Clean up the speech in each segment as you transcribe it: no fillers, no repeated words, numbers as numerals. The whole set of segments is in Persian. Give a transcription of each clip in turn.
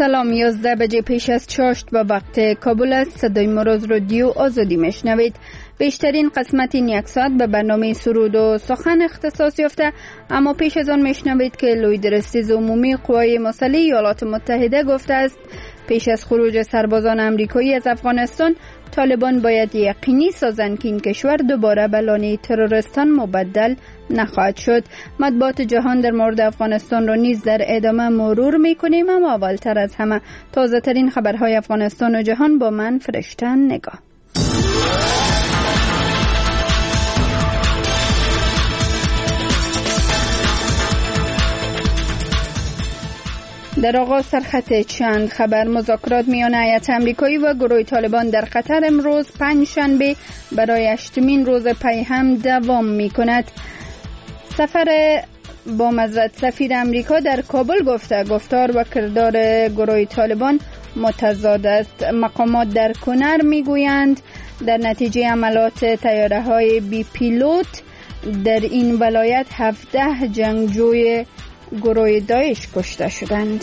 سلام، 11 بجه پیش از چاشت به وقت کابل است. صدای مروز رادیو آزادی میشنوید. بیشترین قسمت این یک ساعت به برنامه سرود و سخن اختصاص یافته، اما پیش از آن میشنوید که لوی درستیز عمومی قوای مسلح ایالات متحده گفته است پیش از خروج سربازان امریکایی از افغانستان، طالبان باید یقینی سازند که این کشور دوباره به لانه تروریستان مبدل نخواهد شد. مطبوعات جهان در مورد افغانستان را نیز در ادامه مرور میکنیم، اما اولتر از همه تازه ترین خبرهای افغانستان و جهان با من فرشته نگاه. در آغاز سرخط چند خبر. مذاکرات میان هیئت امریکایی و گروه طالبان در قطر امروز پنجشنبه برای 8مین روز پی هم دوام میکند. سفیر امریکا در کابل گفته گفتار و کردار گروه طالبان متضاد است. مقامات در کنر میگویند در نتیجه عملات طیاره های بی پیلوت در این ولایت 17 جنگجوی گروه داعش کشته شدند.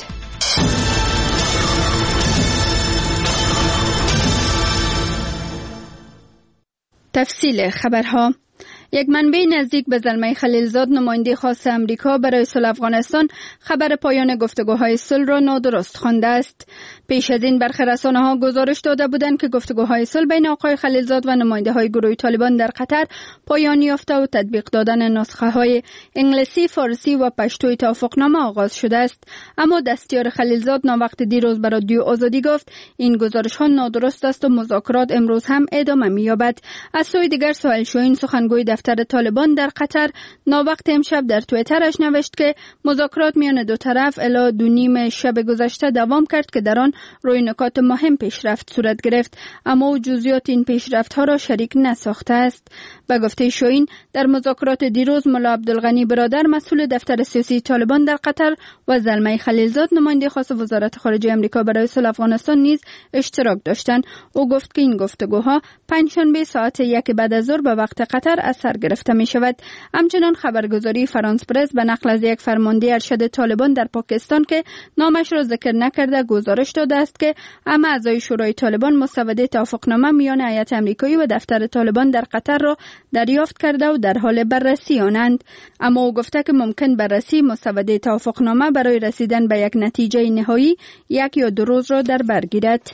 تفصیل خبرها. یک منبع نزدیک به زلمه خلیلزاد، نماینده خاص امریکا برای صلح افغانستان، خبر پایان گفتگوهای صلح را نادرست خوانده است. پیش از این برخی رسانه‌ها گزارش داده بودند که گفتگوهای صلح بین آقای خلیلزاد و نماینده‌های گروه طالبان در قطر پایان یافته و تطبیق دادن نسخه‌های انگلیسی، فارسی و پشتوی توافقنامه آغاز شده است. اما دستیار خلیلزاد ناوقت دیروز به رادیو آزادی گفت این گزارش‌ها نادرست است و مذاکرات امروز هم ادامه می‌یابد. از سوی دیگر سهیل شاهین، سخنگوی دفتر طالبان در قطر، ناوقت امشب در توییترش نوشت که مذاکرات میان دو طرف الی 2:30 شب گذشته دوام کرد که در آن روی نکات مهم پیشرفت صورت گرفت، اما او جزئیات این پیشرفت‌ها را شریک نساخته است. به گفته شاهین، در مذاکرات دیروز ملا عبدالغنی برادر، مسئول دفتر سیاسی طالبان در قطر، و زلمه خلیلزاد، نماینده خاص وزارت خارجه آمریکا برای صلح افغانستان نیز اشتراک داشتند. او گفت که این گفتگوها پنجشنبه ساعت 1 بعد از ظهر به وقت قطر از سر گرفته می شود. همچنان خبرگزاری فرانس پرس به نقل از یک فرمانده ارشد طالبان در پاکستان که نامش را ذکر نکرده گزارش داده است که همه اعضای شورای طالبان مسوده توافقنامه میان هیئت امریکایی و دفتر طالبان در قطر را دریافت کرده و در حال بررسی آنند. اما او گفته که ممکن بررسی مسوده توافقنامه برای رسیدن به یک نتیجه نهایی 1 یا 2 روز را در بر گیرد.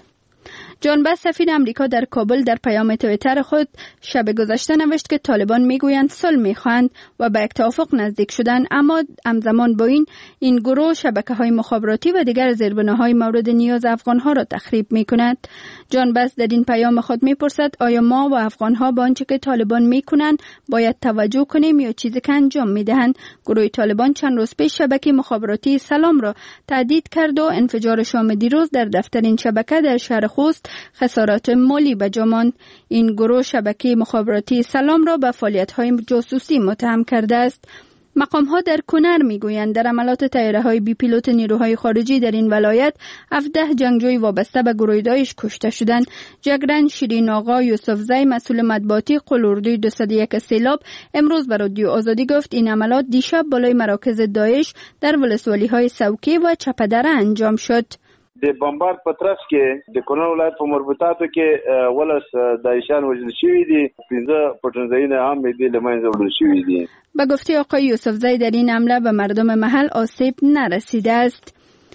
جان بس، سفیر امریکا در کابل، در پیام توییتر خود شب گذشته نوشت که طالبان میگویند صلح میخواهند و به یک توافق نزدیک شدن، اما همزمان با این گروه شبکه‌های مخابراتی و دیگر زیربناهای مورد نیاز افغان‌ها را تخریب میکند. جان بس در این پیام خود میپرسد آیا ما و افغان‌ها با آنچه که طالبان میکنند باید توجه کنیم یا چیزی که انجام میدهند؟ گروه طالبان چند روز پیش شبکه مخابراتی سلام را تهدید کرد و انفجار شام دیروز در دفتر این شبکه در شهر خوست خسارات مالی به جا ماند. این گروه شبکه مخابراتی سلام را به فعالیت‌های جاسوسی متهم کرده است. مقام‌ها در کنر میگویند در عملات طیاره‌های بی پیلوت نیروهای خارجی در این ولایت 17 جنگجوی وابسته به گروه داعش کشته شدند. جگرن شیرین آقا یوسفزی، مسئول مطبوعاتی قلوردوی 201 سیلاب، امروز به رادیو آزادی گفت این عملات دیشب بالای مراکز داعش در ولسوالی‌های سوکی و چپدره انجام شد. د بمبار پترس کې د کونړ ولایت په مربوطاتو کې ولس داعشان وژل شوي دي، 15 پټنځایونه هم دې له منځه وړل شوي دي. به گفته آقای یوسفزی در این حمله به مردم محل آسیب نرسیده است.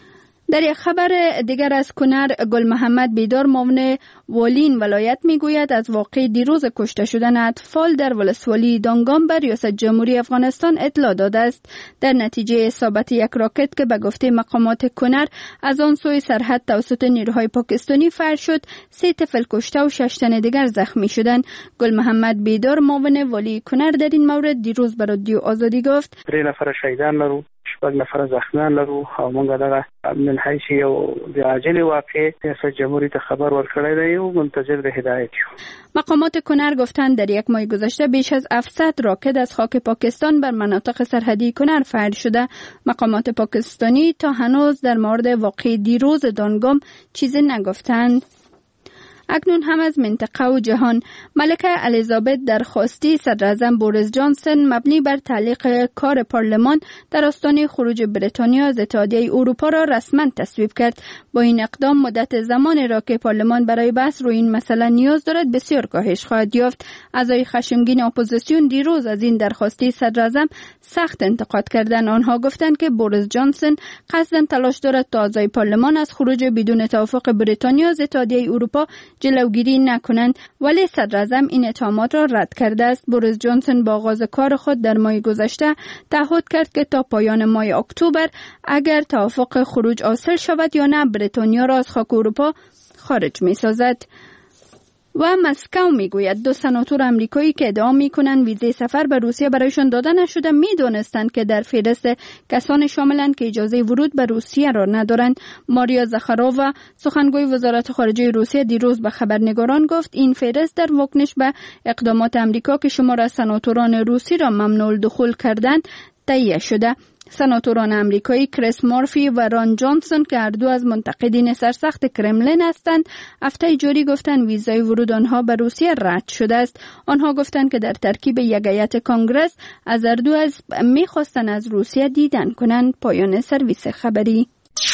در یک خبر دیگر از کنر، گل محمد بیدار، معاون والی این ولایت میگوید از واقع دیروز کشته شدن اطفال در ولسوالی دانگام بر ریاست جمهوری افغانستان اطلاع داده است. در نتیجه اصابت یک راکت که به گفته مقامات کنر از آن سوی سرحد توسط نیروهای پاکستانی فر شد، 3 طفل کشته و 6 تن دیگر زخمی شدند. گل محمد بیدار، معاون والی کنر، در این مورد دیروز به رادیو آزادی گفت 3 نفر شهیدان لرو، 6 نفر زخمیان لرو او موږ دغه من حیث یو د عاجل واقع ریاست جمهوری ته خبر ورکړی دی او منتظر د هدایت یو. مقامات کنر گفتند در یک ماه گذشته بیش از 700 راکت از خاک پاکستان بر مناطق سرحدی کنر فعال شده. مقامات پاکستانی تا هنوز در مورد واقع دیروز دانگام چیزی نگفتند. اکنون هم از منطقه و جهان. ملکه الیزابت درخواستی صدراعظم بوریس جانسون مبنی بر تعلیق کار پارلمان در آستانه خروج بریتانیا از اتحادیه اروپا را رسما تصویب کرد. با این اقدام مدت زمانی را که پارلمان برای بحث روی این مسئله نیاز دارد بسیار کاهش خواهد یافت. اعضای خشمگین اپوزیسیون دیروز از این درخواستی صدراعظم سخت انتقاد کردند. آنها گفتند که بوریس جانسون قصداً تلاش دارد تا اعضای پارلمان از خروج بدون توافق بریتانیا از اتحادیه اروپا جلوگیری نکنند، ولی صدراعظم این اتهامات را رد کرده است. بوریس جانسون با آغاز کار خود در ماه گذشته تعهد کرد که تا پایان ماه اکتبر اگر توافق خروج حاصل شود یا نه بریتانیا را از خاک اروپا خارج می‌سازد. و مسکو میگوید 2 سناتور آمریکایی که ادعا میکنند ویزه سفر به روسیه برایشان داده نشده میدانستند که در فهرست کسان شاملند که اجازه ورود به روسیه را ندارند. ماریا زخارووا سخنگوی وزارت خارجه روسیه دیروز به خبرنگاران گفت این فهرست در واکنش به اقدامات آمریکا که شمار از سناتوران روسی را ممنوع الدخول کردند تهیه شده. سناتوران آمریکایی کریس مورفی و ران جانسون که هر دو از منتقدین سرسخت کرملین هستند هفته جاری گفتند ویزای ورود آنها به روسیه رد شده است. آنها گفتند که در ترکیب یک هیئت کنگره از هر دو از میخواستند از روسیه دیدن کنند. پایان سرویس خبری.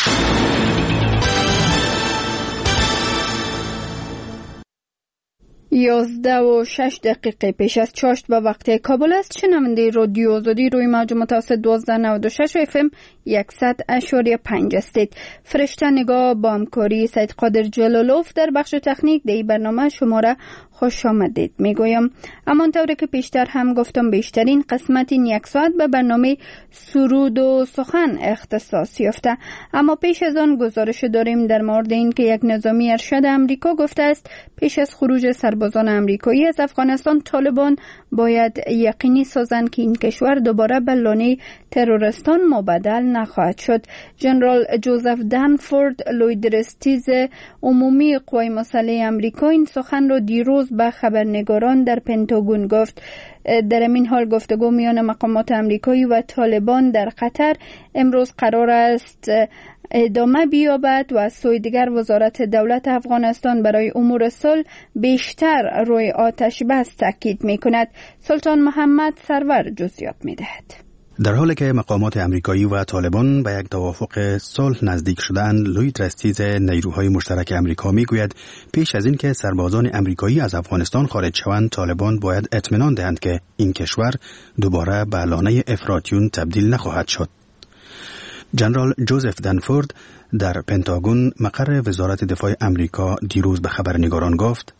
11:06 پیش از چاشت به وقت کابل است. شنونده رادیو آزادی روی موج متوسط 1296 FM 100.5 هستید. فرشته نگاه با همکاری سید قادر جلالوف در بخش تکنیک در برنامه شما را خوش آمدید میگویم. همانطور که پیشتر هم گفتم بیشترین قسمت این 1 ساعت به برنامه سرود و سخن اختصاص یافته. اما پیش از آن گزارش داریم در مورد این که یک نظامی ارشد امریکا گفته است پیش از خروج سربازان امریکایی از افغانستان طالبان باید یقینی سازند که این کشور دوباره به لانه تروریستان مبدل نخواهد شد. جنرال جوزف دنفورد لویدرستیز عمومی قوای مسلح امریکا این سخن را دیروز به خبرنگاران در پنتاگون گفت. در این حال گفتگو میان مقامات امریکایی و طالبان در قطر امروز قرار است ادامه بیابد و از سوی دیگر وزارت دولت افغانستان برای امور صلح بیشتر روی آتش بس تاکید می‌کند. سلطان محمد سرور جزئیات می‌دهد. در حالی که مقامات امریکایی و طالبان به یک توافق صلح نزدیک شدند، لویدرستیز نیروهای مشترک امریکا میگوید پیش از اینکه سربازان امریکایی از افغانستان خارج شوند، طالبان باید اطمینان دهند که این کشور دوباره به لانه افراطیون تبدیل نخواهد شد. جنرال جوزف دنفورد در پنتاگون مقر وزارت دفاع امریکا دیروز به خبرنگاران گفت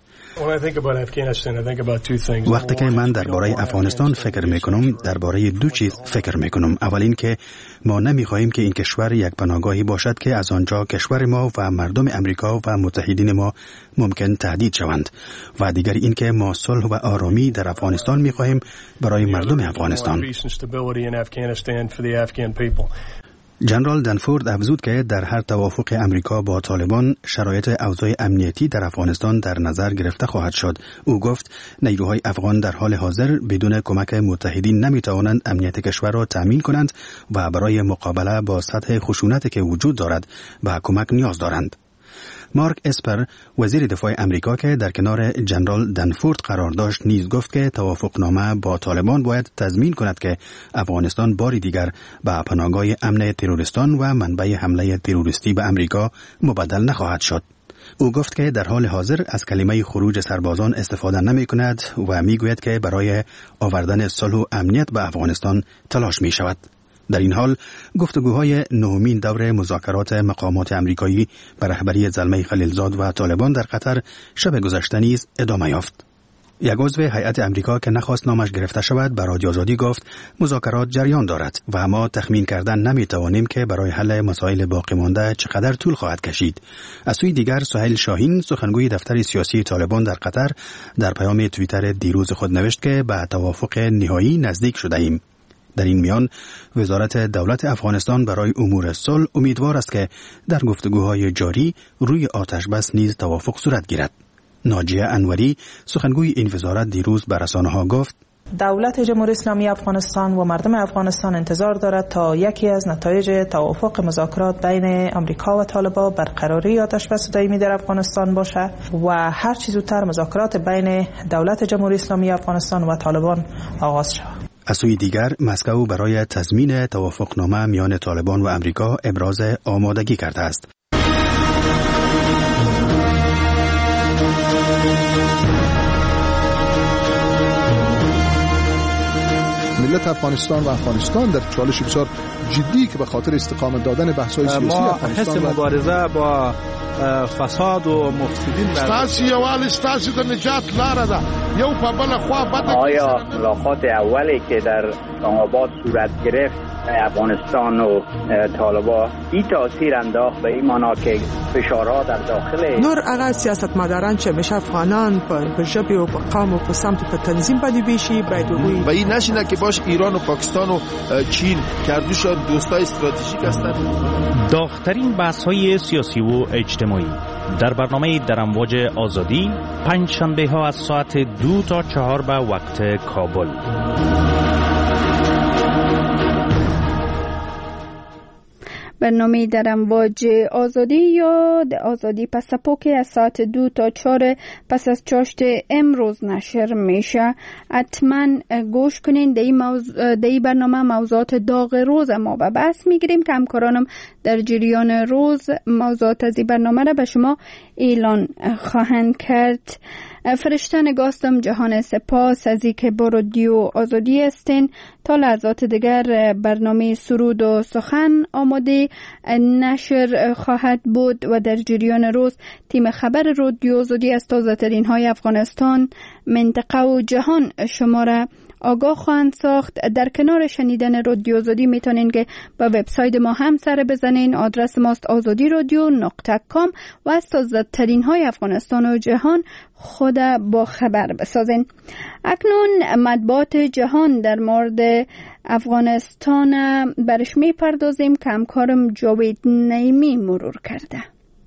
وقتی که من درباره افغانستان فکر میکنم درباره 2 چیز فکر میکنم. اول این که ما نمیخواهیم که این کشور یک پناهگاهی باشد که از آنجا کشور ما و مردم امریکا و متحدین ما ممکن تهدید شوند، و دیگر این که ما صلح و آرامی در افغانستان میخواهیم برای مردم افغانستان. جنرال دنفورد افزود که در هر توافق امریکا با طالبان شرایط اوضاع امنیتی در افغانستان در نظر گرفته خواهد شد. او گفت نیروهای افغان در حال حاضر بدون کمک متحدین نمیتوانند امنیت کشور را تامین کنند و برای مقابله با سطح خشونتی که وجود دارد به کمک نیاز دارند. مارک اسپر وزیر دفاع امریکا که در کنار جنرال دنفورد قرار داشت نیز گفت که توافقنامه با طالبان باید تضمین کند که افغانستان باری دیگر به پناهگاه امن تروریستان و منبع حمله تروریستی به امریکا مبدل نخواهد شد. او گفت که در حال حاضر از کلمه خروج سربازان استفاده نمی کند و می گوید که برای آوردن صلح و امنیت به افغانستان تلاش می شود. در این حال گفتگوهای 9مین دور مذاکرات مقامات امریکایی به رهبری زلمه خلیلزاد و طالبان در قطر شب گذشته نیز ادامه یافت. یک عضو هیئت امریکا که نخواست نامش گرفته شود به رادیو آزادی گفت مذاکرات جریان دارد و ما تخمین کردن نمیتوانیم که برای حل مسائل باقی مانده چقدر طول خواهد کشید. از سوی دیگر سهیل شاهین سخنگوی دفتر سیاسی طالبان در قطر در پیام توییتر دیروز خود نوشت که به توافق نهایی نزدیک شده ایم. در این میان وزارت دولت افغانستان برای امور صلح امیدوار است که در گفتگوهای جاری روی آتش بس نیز توافق صورت گیرد. ناجیه انوری سخنگوی این وزارت دیروز به رسانه‌ها گفت دولت جمهوری اسلامی افغانستان و مردم افغانستان انتظار دارد تا یکی از نتایج توافق مذاکرات بین آمریکا و طالبان برقراری آتش بس دائمی در افغانستان باشد و هر چه زودتر مذاکرات بین دولت جمهوری اسلامی افغانستان و طالبان آغاز شود. از سوی دیگر مسکو برای تضمین توافقنامه میان طالبان و آمریکا ابراز آمادگی کرده است. ملت افغانستان و افغانستان در چالش بسیار جدی که به خاطر استقامت دادن بحث‌های سیاسی افغانستان ما حس مبارزه با فساد و مفسدین ستاسي یوال ستاسي د نجات لاره ده یو په بل خوا بده. آیا ملاقات اولی که در آباد صورت گرفت افغانستان و طالبان این تاثیر انداخت به این معنا که فشارها در داخل نور هغه سیاستمداران چې مشه افغانان په ژبې او په قوم او په سمت په تنظیم باندې بیشي باید وګوري و این نشینه که باش ایران و پاکستان و چین کردوش دوستای استراتژیک هستند. داغ‌ترین بحث‌های سیاسی و اجتماعی در برنامه در امواج آزادی پنج شنبه ها از ساعت 2 تا 4 به وقت کابل. برنامه در امواج آزادی یا آزادی پسپوک از ساعت 2 تا 4 پس از چاشت امروز نشر میشه. حتما گوش کنین. در این برنامه موضوعات داغ روز ما به بحث میگیریم که همکارانم در جریان روز موضوعات از این برنامه را به شما اعلان خواهند کرد. فرشته نگاستم جهان سپاس از اینکه با رادیو آزادی هستین. تا لحظات دیگر برنامه سرود و سخن آماده نشر خواهد بود و در جریان روز تیم خبر رادیو آزادی از تازه ترین های افغانستان، منطقه و جهان شما را آگاه خواهند ساخت. در کنار شنیدن رادیو آزادی میتونین که با وبسایت ما هم سر بزنین. آدرس ماست azadiradyo.com و از تازه ترین های افغانستان و جهان خود با خبر بسازین. اکنون مطبوعات جهان در مورد افغانستان برش میپردازیم که همکارم جاوید نعیمی مرور کرده.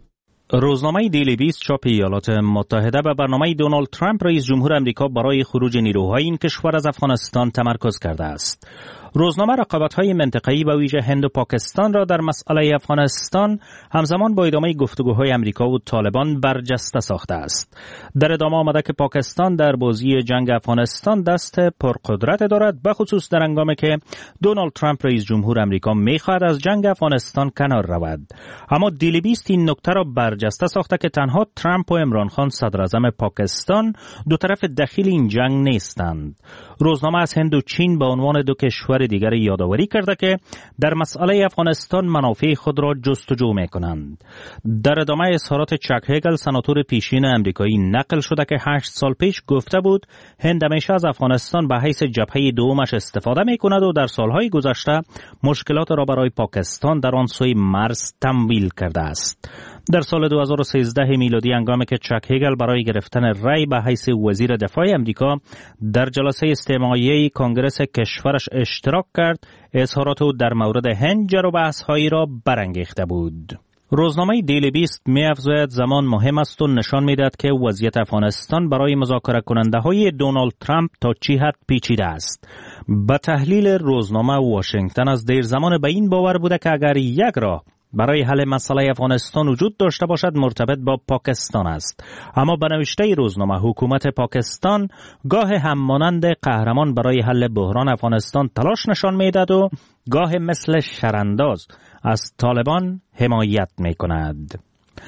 روزنامه دیلی بیست چاپ ایالات متحده به برنامه دونالد ترامپ رئیس جمهور آمریکا برای خروج نیروهای این کشور از افغانستان تمرکز کرده است. روزنامه رقابت‌های منطقه‌ای و ویژه هند و پاکستان را در مسئله افغانستان همزمان با ادامه گفتگوهای آمریکا و طالبان برجسته ساخته است. در ادامه آمده که پاکستان در بازی جنگ افغانستان دست پرقدرت دارد، به خصوص در هنگامی که دونالد ترامپ رئیس جمهور آمریکا می‌خواهد از جنگ افغانستان کنار رود. اما دیلی بیست این نکته را برجسته ساخته که تنها ترامپ و عمران خان صدراعظم پاکستان دو طرف دخیل این جنگ نیستند. روزنامه از هند و چین به عنوان دو کشور دیگر یادآوری کرده که در مسئله افغانستان منافع خود را جستجو می‌کنند. در ادامه اظهارات چک هگل سناتور پیشین آمریکایی نقل شده که 8 سال پیش گفته بود هند همیشه از افغانستان به حیث جبهه دومش استفاده می‌کند و در سالهای گذشته مشکلات را برای پاکستان در آن سوی مرز تمویل کرده است. در سال 2013 میلادی هنگامی که چک هگل برای گرفتن رأی به حیث وزیر دفاع آمریکا در جلسه استماعیه کنگره کشورش اشتراک کرد، اظهارات او در مورد هند جر و بحث‌هایی را برانگیخته بود. روزنامه دیلی بیست می‌افزاید زمان مهم است و نشان می‌دهد که وضعیت افغانستان برای مذاکره کننده‌های دونالد ترامپ تا چه حد پیچیده است. به تحلیل روزنامه واشنگتن از دیر زمان به این باور بوده که اگر یک راه برای حل مسئله افغانستان وجود داشته باشد مرتبط با پاکستان است. اما به نوشته روزنامه حکومت پاکستان گاه هم مانند قهرمان برای حل بحران افغانستان تلاش نشان میدهد و گاه مثل شرانداز از طالبان حمایت میکند.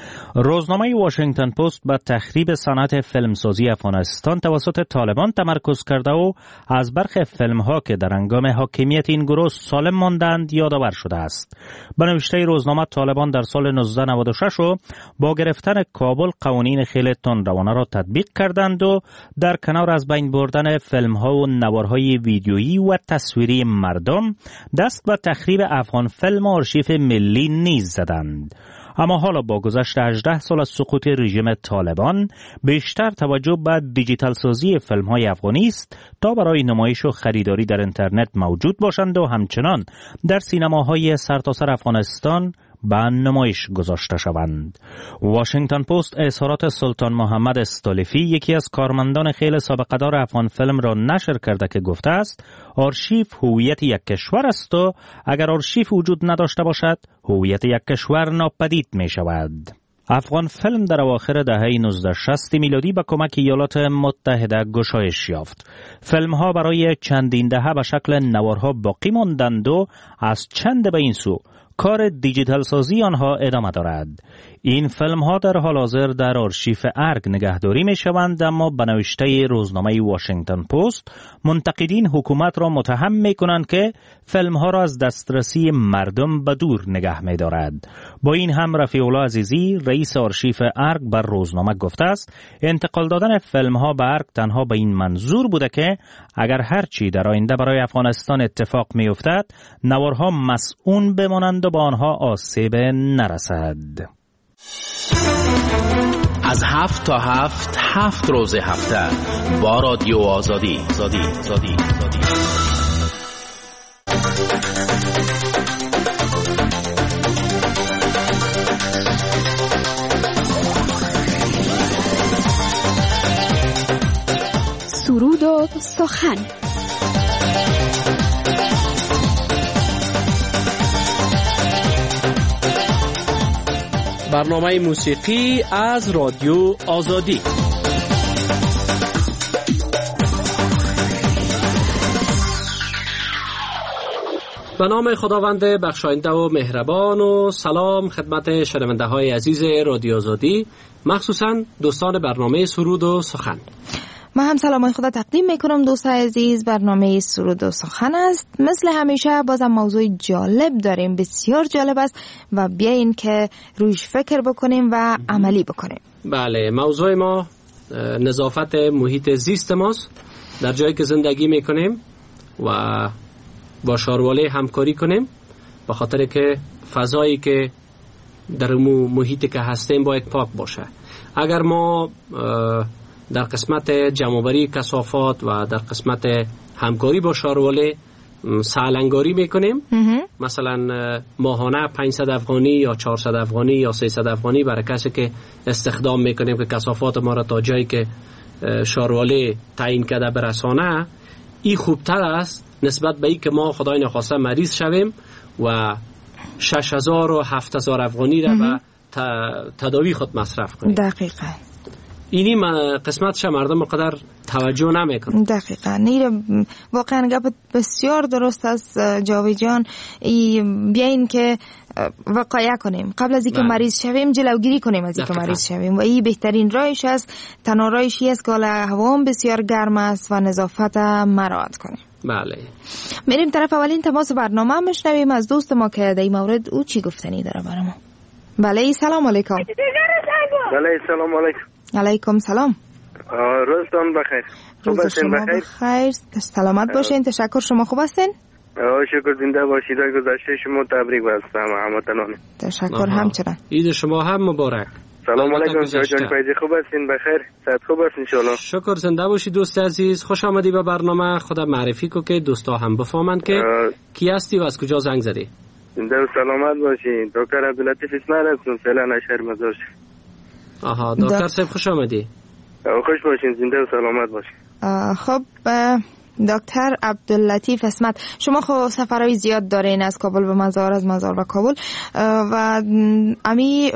روزنامه واشنگتن پست به تخریب صنعت فیلمسازی افغانستان توسط طالبان تمرکز کرده و از برخی فیلم‌ها که در هنگام حاکمیت این گروه سالم ماندند یادآور شده است. به نوشته روزنامه طالبان در سال 1996 و با گرفتن کابل قوانین خیلی تندروانه را تطبیق کردند و در کنار از بین بردن فیلم‌ها و نوارهای ویدیویی و تصویری مردم دست به تخریب افغان فیلم و آرشیو ملی نیز زدند. اما حالا با گذشت 18 سال از سقوط رژیم طالبان بیشتر توجه به دیجیتال سازی فیلم‌های افغانی است تا برای نمایش و خریداری در اینترنت موجود باشند و همچنان در سینماهای سرتاسر افغانستان به نمایش گذاشته شوند. واشنگتن پست اظهارات سلطان محمد استالفی، یکی از کارمندان خیلی سابقه‌دار افغان فیلم را نشر کرده که گفته است آرشیو هویت یک کشور است و اگر آرشیو وجود نداشته باشد هویت یک کشور ناپدید می شود. افغان فیلم در اواخر دهه 1960 میلادی به کمک ایالات متحده گشایش یافت. فیلم ها برای چندین دهه به شکل نوارها باقی ماندند و از چند به این سو کار دیجیتال سازی آنها ادامه دارد. این فیلم ها در حال حاضر در آرشیو ارگ نگهداری می شوند، اما به نوشته روزنامه واشنگتن پست منتقدین حکومت را متهم می کنند که فیلم ها را از دسترسی مردم به دور نگه می دارد. با این هم رفیع الله عزیزی رئیس آرشیو ارگ بر روزنامه گفته است انتقال دادن فیلم ها به ارگ تنها به این منظور بوده که اگر هرچی در آینده برای افغانستان اتفاق می افتد نوارها مسئول بمانند و با آنها آسیب نرسد. از 7 تا 7 روز هفته با رادیو آزادی. سرود و سخن. برنامه موسیقی از رادیو آزادی. به نام خداوند بخشاینده و مهربان و سلام خدمت شنونده های عزیز رادیو آزادی، مخصوصا دوستان برنامه سرود و سخن. ما هم سلامای خدا تقدیم میکنم دوستان عزیز. برنامه سرود و سخن است. مثل همیشه بازم موضوع جالب داریم، بسیار جالب است و بیاین که رویش فکر بکنیم و عملی بکنیم. بله، موضوع ما نظافت محیط زیست ماست. در جایی که زندگی میکنیم و با شارواله همکاری کنیم، به خاطر که فضایی که در محیطی که هستیم باید پاک باشه. اگر ما در قسمت جمع‌آوری کثافات و در قسمت همکاری با شارواله سالنگاری میکنیم، مثلا ماهانه 500 افغانی یا 400 افغانی یا 300 افغانی برای کسی که استخدام میکنیم که کثافات ما را تا جایی که شارواله تعیین کرده برسانه، این خوبتر است نسبت به این که ما خدای نخواسته مریض شویم و 6000 و 7000 افغانی را به تداوی خود مصرف کنیم. دقیقاً اینی قسمتش مردم قدر توجه نمیکنن. دقیقاً واقعا گپ بسیار درست است جاوید جان. بیاین که وقایع کنیم قبل از اینکه مریض شویم، جلوگیری کنیم از اینکه مریض شویم و این بهترین راهش است. تنها راهش است که هوا بسیار گرم است و نظافت مراعات کنیم. بله، میریم طرف اولین تماس برنامه میشنویم از دوست ما که در این مورد او چی گفتنی داره برامون. بله، سلام علیکم. بله، سلام علیکم. علیکم سلام. روزتون بخیر. روز شما بخیر. سلامت باشین. تشکر. شما خوب هستین؟ شکر، زنده باشید. گذشته شما تبریک بستم هموطنان. تشکر. همچنان عید شما هم مبارک. سلام علیکم جان فیضی، خوب هستین؟ بخیر، صحت خوب است ان شاء الله. شکر، زنده باشید دوست عزیز. خوش آمدی به برنامه. خدا معرفی کو که دوستا هم بفهمند که کی هستی و از کجا زنگ زدی. زنده و سلامت باشین. دکتر عبداللطیف اسماعیل هستم، فعلا شهر مزار. آها، دکتر صاحب خوش آمدی. خوش باشین، زنده و سلامت باشین. خب دکتر عبداللطیف اسمت، شما خب سفرهای زیاد دارین از کابل به مزار، از مزار به کابل و امی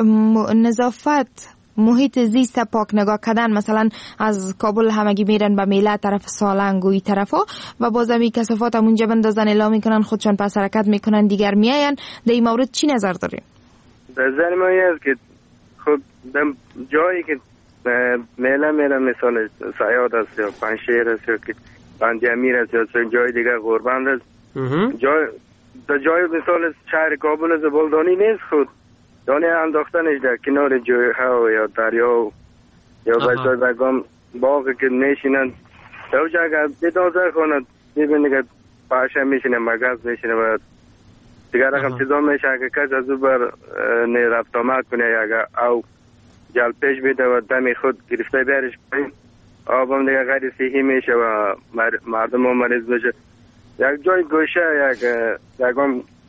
نظافت محیط زیست پاک نگاه کردن، مثلا از کابل همگی میرن به میله طرف سالنگ و این طرفا و باز امی کثافات همونجا بندازن اعلام میکنن خودشان پس حرکت میکنن دیگر میاین. در این مورد چی نظر دارین؟ نظر ما این است که خب جایی که میله مثال سیاد است یا پنشیر است یا که بندی امیر است یا جای دیگر غربند است، جای مثال شهر کابل زبالدانی نیست، خود دانه انداختنش در کنار جای ها یا دریا یا بچه بگم باقی که میشینند اوجا اگر بدازر کنند میبینی که پاشه میشینه، مگز میشینه و دیگر رقم چیزا میشه اگر کس از او بر رفت آمد کنه یا او جل پیش بیده و دمی خود گرفته بیارش پایین، آب هم دیگه غیر صحی میشه و مردم هم مریض میشه. یک جای گوشه یک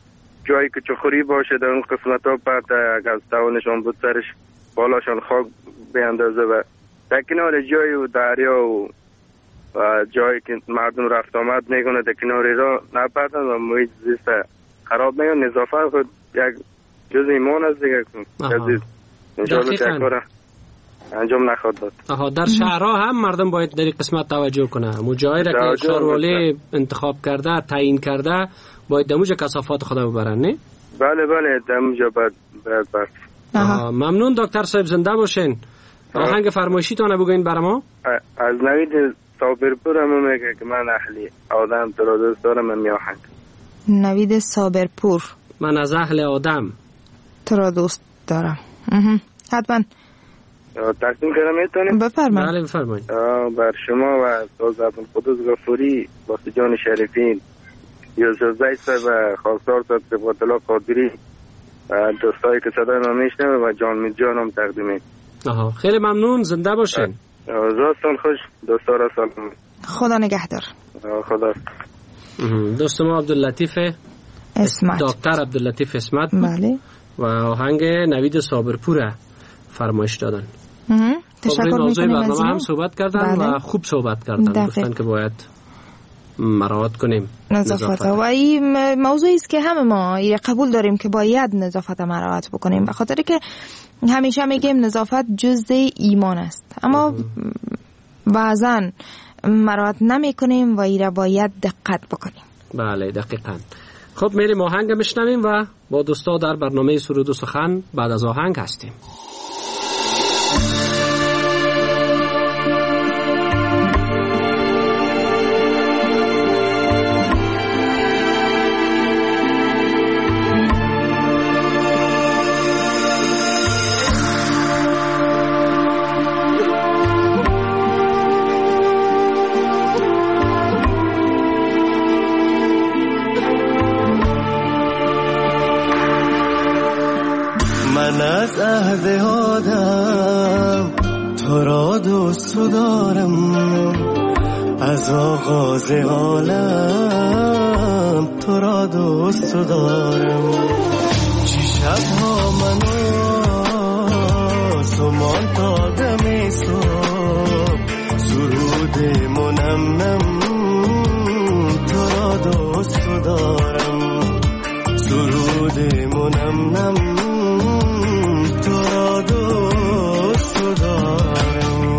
جایی که چخوری باشه در اون قسمت ها پرت اگر توانشان بود سرش بالاشان خاک بیاندازه و در کنار جای و دریا و جایی که مردم رفت آمد میکنه در کنار را نپردن و محیط زیست خراب میکنه. نظافت خود یک جز ایمان است دیگه. انشاءالله انجام نخواهد داد. در شهرها هم مردم باید در این قسمت توجه کنه. مجاهره که شهروالی انتخاب کرده تعیین کرده باید دموجه کثافات خدا ببرن نه؟ بله دموجه باید ممنون دکتر صاحب، زنده باشین. آهنگ فرمایشیتونه بگوین برای ما. از نوید صابرپور هم میگه که من اهلی آدم تو را دوست دارم. من آهنگ نوید صابرپور، من از اهل آدم تو را دوست دارم. حتما تقدیم کنم میتونیم؟ بفرمایید. بله بفرمایید. بر شما و استاد عبدالقدوس غفوری، باقی جان شریفین، یوسف زید صاحب و خاکسار صاحب صفات الله قادری و دوستایی که صدای ما میشنوه و جان میجان هم تقدیمید. خیلی ممنون، زنده باشین. روزتون خوش دوستان، سلام. خدا نگهدار. خدا. دوست ما عبداللطیف اسمت، دکتر عبداللطیف اسمت. بله. و آهنگ نوید صابرپور فرمایش دادن. تشکر میکنیم از برنامه هم صحبت کردن و خوب صحبت کردن. گفتن که باید مراعات کنیم نظافت و این موضوعی است که همه ما قبول داریم که باید نظافت مراعات بکنیم، به خاطر که همیشه میگیم نظافت جزء ایمان است، اما بعضا مراعات نمی کنیم و این باید دقت بکنیم. بله دقیقاً. خب میریم آهنگ میشنویم و با دوستا در برنامه سرود و سخن بعد از آهنگ هستیم. من از عهد آدم تو را دوست دارم، از آغاز عالم تو را دوست دارم. چی شبها منو سمان تا دم صبح سرود منمنم تو را دوست دارم، سرود منمنم تو را دوست دارم.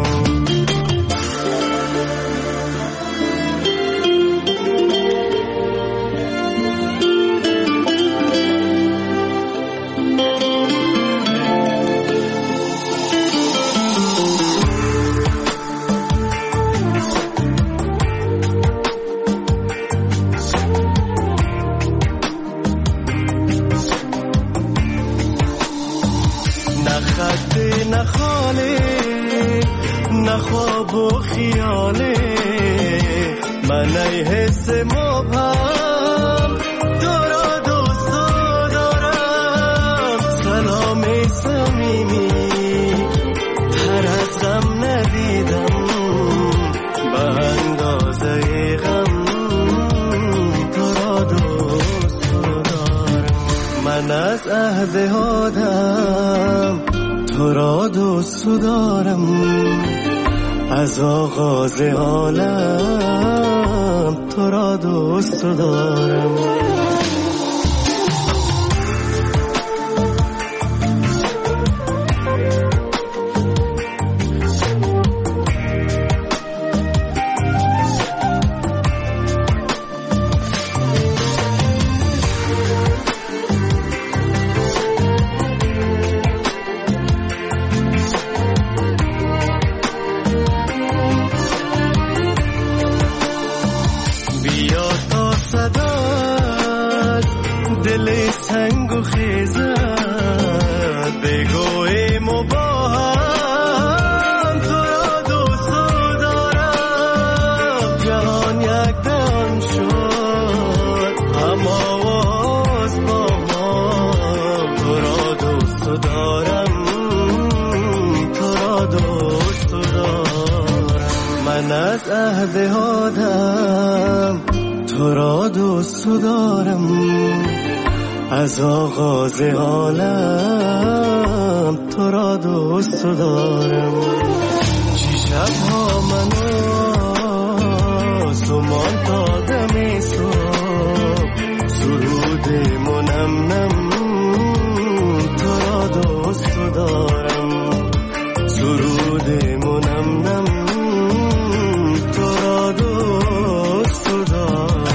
خواب و خیاله من ای حس مبهم تو را دوست دارم. سلام صمیمی تر از غم ندیدم، به اندازه غم تو را دوست دارم. من از عهد آدم تو را دوست دارم، از آغاز عالم تو را دوست دارم. از آغاز عالم تو را دوست دارم. چی شبها منو سمان تا دم صبح سرود منم نم تو را دوست دارم. سرود منم نم تو را دوست دارم.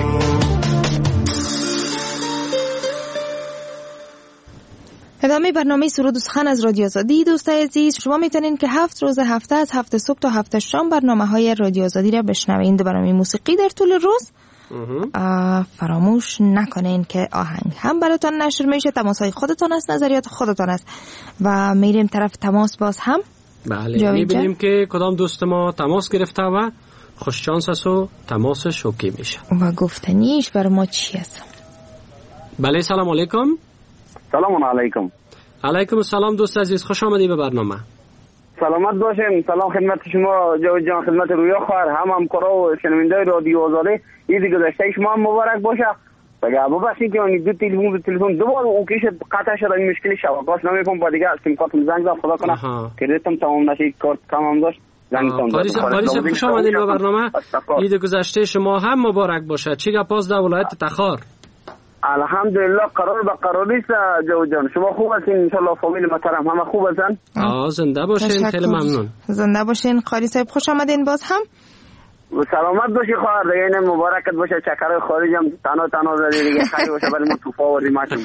ادامه برنامه سرود و سخن از رادیو آزادی. دوستای عزیز، شما میتونین که 7 روز هفته از 7 صبح تا 7 شام برنامه‌های رادیو آزادی را بشنوید. برنامه موسیقی در طول روز فراموش نکنین که آهنگ هم براتون نشر میشه، تماس‌های خودتان است، نظریات خودتان است و میریم طرف تماس. باز هم بله میبینیم که کدام دوست ما تماس گرفته و خوش شانس است و تماسش اوکی میشه و گفتنیش بر ما چی است. بله سلام علیکم. سلام علیکم. علیکم السلام دوست عزیز، خوش آمدید به برنامه. سلامت باشین. سلام خدمت شما جاوید جان، خدمت رویا خواهر، همکارا و شنونده رادیو آزادی. عید گذشته شما هم مبارک باشه. دیگه ببخشید که من دو تلفن دوباره اوکیش قطع شد. این مشکلی شبکه‌اش نمی‌فهم. با دیگه سیم کارت زنگ زد، خدا کنه کردیتم تمام نشه، کارت کم هم داشت. قاریس خوش آمدید به برنامه. عید گذشته شما هم مبارک باشه. چی گپاس در ولایت تخار؟ الحمدلله قرار به قراری است جاوید جان. شما خوب هستین؟ ان شاء الله فامیل محترم همه خوب هستن؟ زنده باشین. خیلی ممنون. زنده باشین قاری صاحب، خوش آمدین. باز هم سلامت باشی خواهر. دیگه اینم مبارکت باشه. چکرای خارج هم تنها زدی دیگه، خیلی باشه. ولی ما توفا آوردیم ماشیم.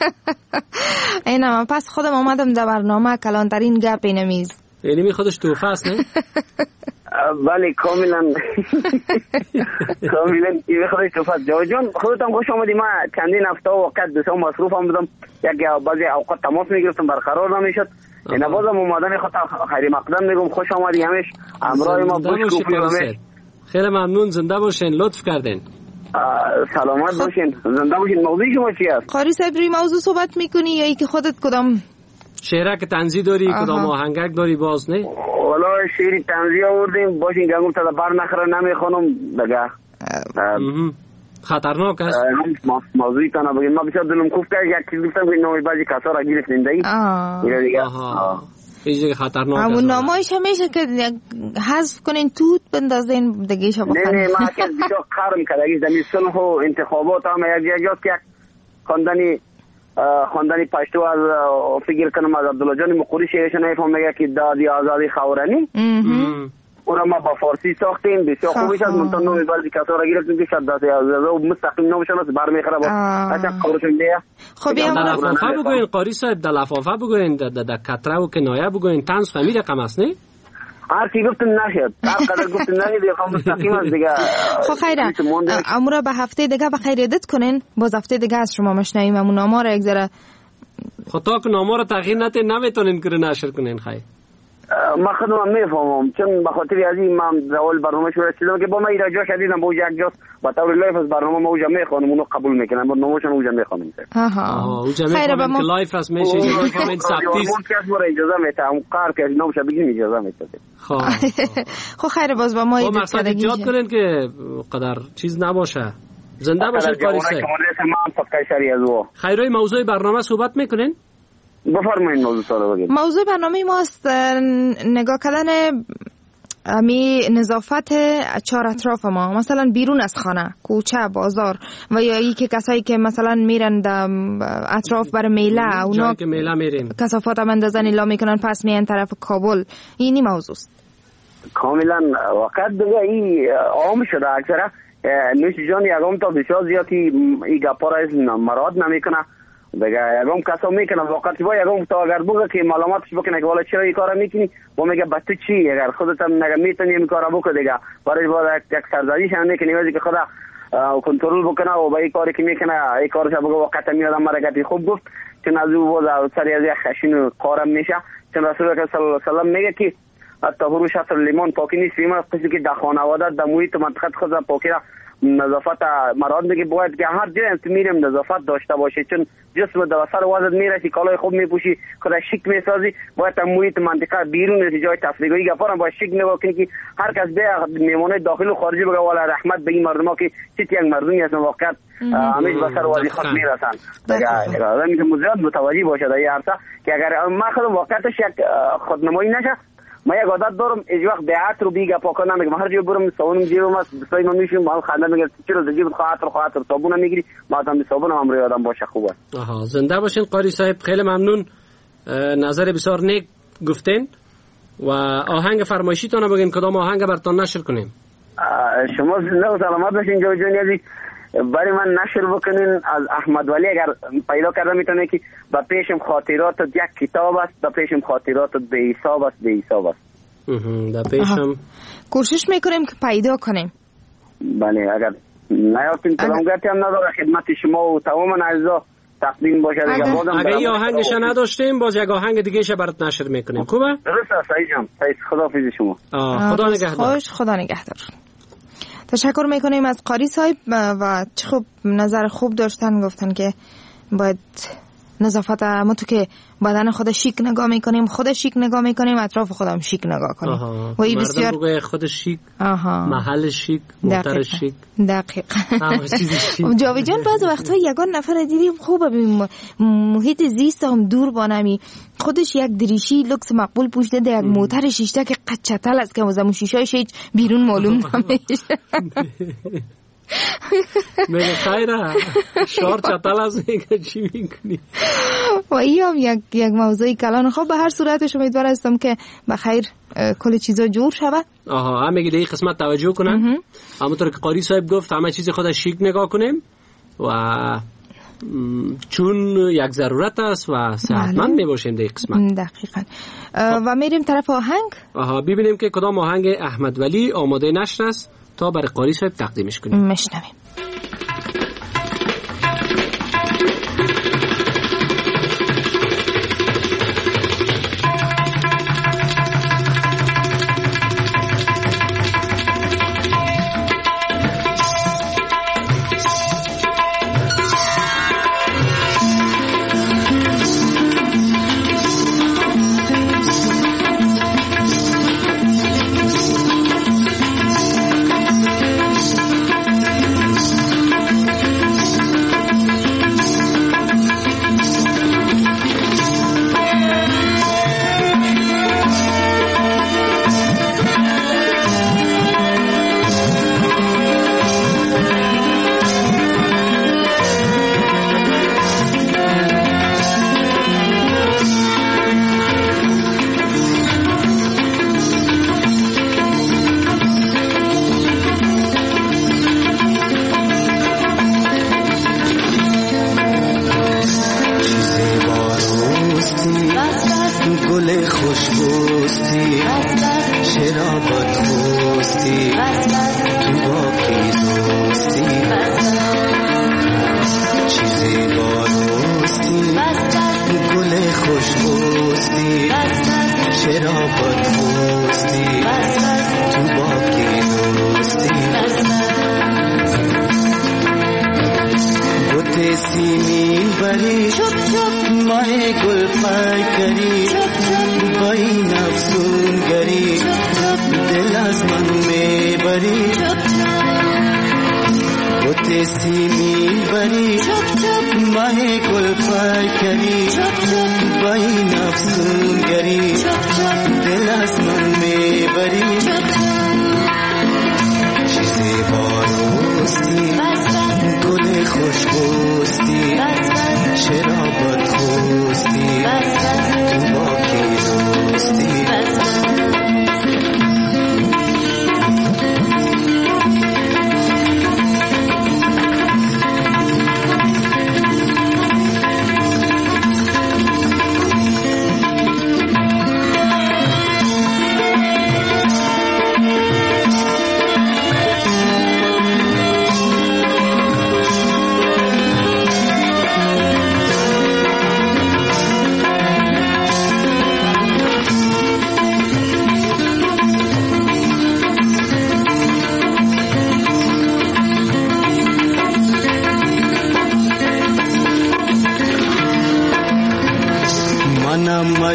اینم پس خودم اومدم در برنامه کلانترین گپ اینمیز. یعنی خودش توفه است نه؟ بله کاملا این خودش توفه است. جاوید جان خودتم خوش آمدی. ما چندین هفته وقت دوستا مصروف هم بودم، یک بعضی اوقات تماس میگرفتم برقرار نمیشد. اینا بازم اومدن خود خیلی مقدم میگم خوش آمدی. همش امرای ما باشید. خیلی ممنون. زنده باشین. لطف کردین. سلامت باشین. زنده باشین. موضوع شما چی است؟ قاری صاحب روی موضوع صحبت میکنی یا ای که خودت کدام شعره که تنزی داری کدام آهنگک داری باز نه؟ والا شعری تنزی آوردیم باشین که گفتم تا بر نخره نمیخونم دیگه. خطرناک است. موضوعی تا نبگیم. ما بسیار دلم خوب کرد. یک چیز گفتم که نامی بعضی کسا را گیرفتیم دیگه. اینه دیگه. اینجا خطرناک است. همون نامایش همیشه که حذف کنین توت بندازین دیگه شما. نه ما که بسیار قرم کردگی زمین صلح و انتخابات هم یک جاست که خواندنی پشتو از فکر کنم از عبدالله جان مقوری شعرش نمیفهم میگه که دادی آزادی خاورانی. اون ما با فارسی ساختیم. بسیار خوبیش از منتها نومی بعضی کسا را گرفتیم که شد دادی آزادی مستقیم نومشان است برمیخوره با اصلا قورشون دیگه. خب در لفافه بگوین قاری صاحب، در لفافه بگوین، در کتره و کنایه بگوین. طنز فهمی رقم است نه؟ هر کی گفتن نشد، هر قدر گفتن نشد دیگه مستقیم است دیگه. خب خیره امورا به هفته دیگه بخیر ادت کنین. باز هفته دیگه از شما مشنویم. همون نامه را یک ذره خطا که نامه را تغییر نتین نمیتونین که نشر کنین. خیر ما خودم میفهمم چون به خاطر از این من اول برنامه شروع کردم که با من ایراجا شدیدم با یک جاست با طور لایف از برنامه ما اوجا میخوانم اونو قبول میکنم با نامه‌شون اوجا میخوانم. اوجا میخوانم که لایف است میشه میفهمین سختی است. کس مورا اجازه میتم قرار که نامش بگیم اجازه میتم. خب خیر باز با ما ایجاد کنین که قدر چیز نباشه. زنده باشید قاری صاحب. خیرای موضوع برنامه صحبت میکنین؟ بفرمایید موضوع بگید. موضوع برنامه ماست نگاه کردن نظافت چهار اطراف ما، مثلا بیرون از خانه، کوچه، بازار و یا ای که کسایی که مثلا میرن اطراف بر میله، اونا که میله میرین کثافات هم اندازن الا میکنن پس میان طرف کابل. اینی موضوع است. کاملا وقت دیگه این عام شده. اکثرا نوش جان یکم تا بسیار زیادی این گپا را از مراد نمیکنه دیگه. یکم کسا میکنه وقتی با یکم تا اگر بگه که معلوماتش بکنه که والا چرا این کارا میکنی با میگه با تو چی، اگر خودت هم نگه میتونی این کارا بکنه دیگه برای بعد یک سرزنش هم میکنی واسه که خدا کنترل بکنه و با این کاری که میکنه این کارش بگه وقت میادم مرگتی خوب گفت چون از او باز سری از یک خشین کارم میشه. چون رسول الله صلی الله علیه و سلم میگه که حتی هروش شطر لیمون پاکی نیست. ما قصدی که در خانواده در محیط منطقه خود پاکی را نظافت مراد میگه باید که هر جای انت میریم نظافت داشته باشه، چون جسم در سر وزن میرسی، کالای خوب میپوشی، خود شیک میسازی، باید تا محیط منطقه بیرون از جای تفریحی گپارم باید شیک نگاه کنی که هر کس به میمونه داخل و خارجی بگه والا رحمت به این مردما که چه یک مردمی هستن واقعا همیشه به سر وظیفه میرسن. دیگه آدمی که مزیاد متوجه باشه در این عرصه که اگر ما خودم واقعتش یک خودنمایی نشه. ما یک عادت دارم از وقت بیعت رو بیگه پاکانه میگم، هر جا برم صابون جیبم است بسای ما میشیم ما خنده میگه چرا در جیبت خاطر صابون میگیری، ما هم صابون هم روی آدم باشه خوبه. آها زنده باشین قاری صاحب، خیلی ممنون، نظر بسیار نیک گفتین و آهنگ فرمایشیتون رو بگین کدام آهنگ براتون نشر کنیم. شما زنده و سلامت باشین جوی جان عزیز، برای من نشر بکنین از احمد ولی اگر پیدا کرده میتونه که با پیشم خاطرات یک کتاب است، با پیشم خاطرات به حساب است، به حساب است. با پیشم کوشش میکنیم که پیدا کنیم. بله اگر نیافتین کلامگرتی هم نداره خدمت شما و تمام اعضا تقدیم باشه. اگر این آهنگش نداشتیم باز یک آهنگ دیگه ش برات نشر میکنیم. خوبه؟ درسته سعید جان. خداحافظ شما. خدا نگهدار. خدا نگهدار. تشکر میکنیم از قاری صاحب و چه خوب نظر خوب داشتن، گفتن که باید نظافت ما تو که بدن خود شیک نگاه میکنیم، خود شیک نگاه میکنیم، اطراف خودم شیک نگاه کنیم. و این بسیار خود شیک، محل شیک، موتر شیک. دقیقاً. جاوی جان بعض وقتا یگان نفر دیدیم خوبه محیط زیست هم دور بانمی خودش یک دریشی لوکس مقبول پوشیده در یک موتر شیشته که قچتل است که مزمون شیشایش هیچ بیرون معلوم نمیشه. میگه خیره شار چطل از نیگه چی میکنی و این هم یک موضوعی کلان. خب به هر صورتش امیدوار هستم که بخیر کل چیزا جور شود. هم میگه دیگه قسمت توجه کنن، همونطور که قاری صاحب گفت همه چیز خود شیک نگاه کنیم و چون یک ضرورت است و صحتمند میباشیم دیگه قسمت. دقیقاً. و میریم طرف آهنگ ببینیم که کدام آهنگ احمد ولی آماده نشر است تا برای قاری صاحب تقدیمش کنیم. مشنویم.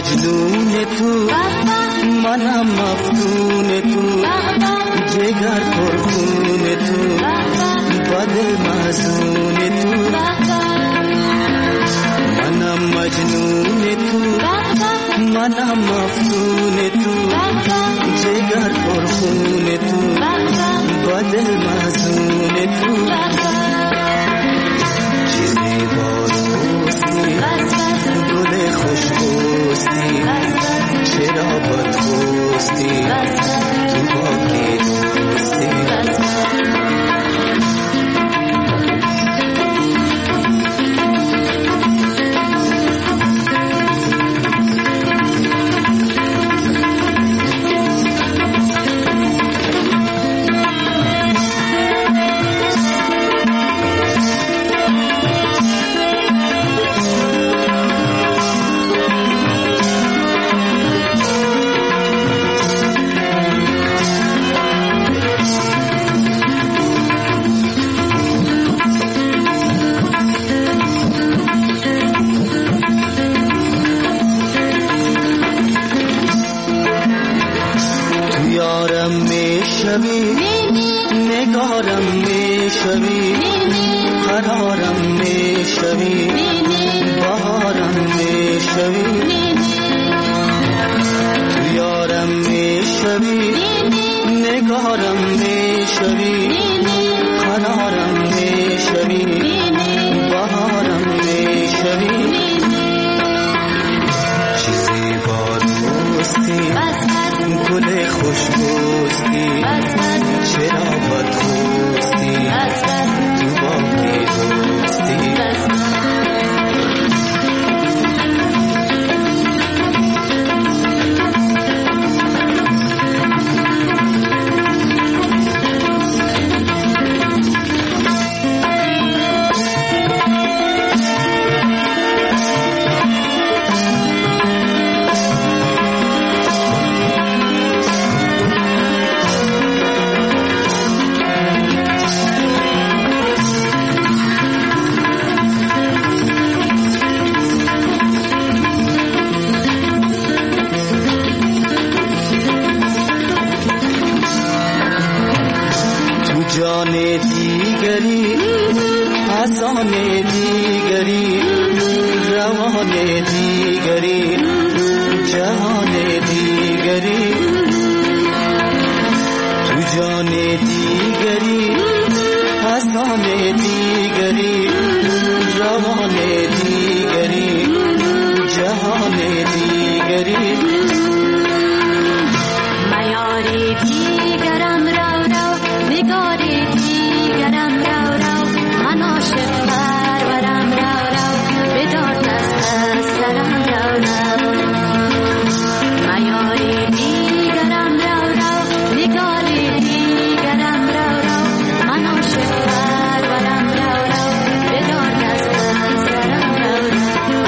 مجنون تو منم مفتون تو جگر پرخون تو با دل مزون تو منم مجنون تو منم مفتون تو جگر پرخون تو با دل مزون تو چیزی باروستی گل خوشبوستی چرا بدخوستی تو با کی دوستی نگارم میشوی قرارم میشوی بهارم میشوی تو یارم میشوی نگارم میشوی قرارم میشوی بهارم میشوی چیزی بادوستی گل خوشبوستی چرا بدخوستی تو با کی دوستی جان دیگری آسان دیگری روان دیگری جهان دیگری تو جان دیگری آسان دیگری روان دیگری جهان دیگری میاری دیگرم رو رو نگاری دیگرم رو رو من عاشق پرورم رو رو بدار دست از سرم رو رو میاری دیگرم رو رو نگاری دیگرم رو رو من عاشق پرورم رو رو بدار دست از سرم رو رو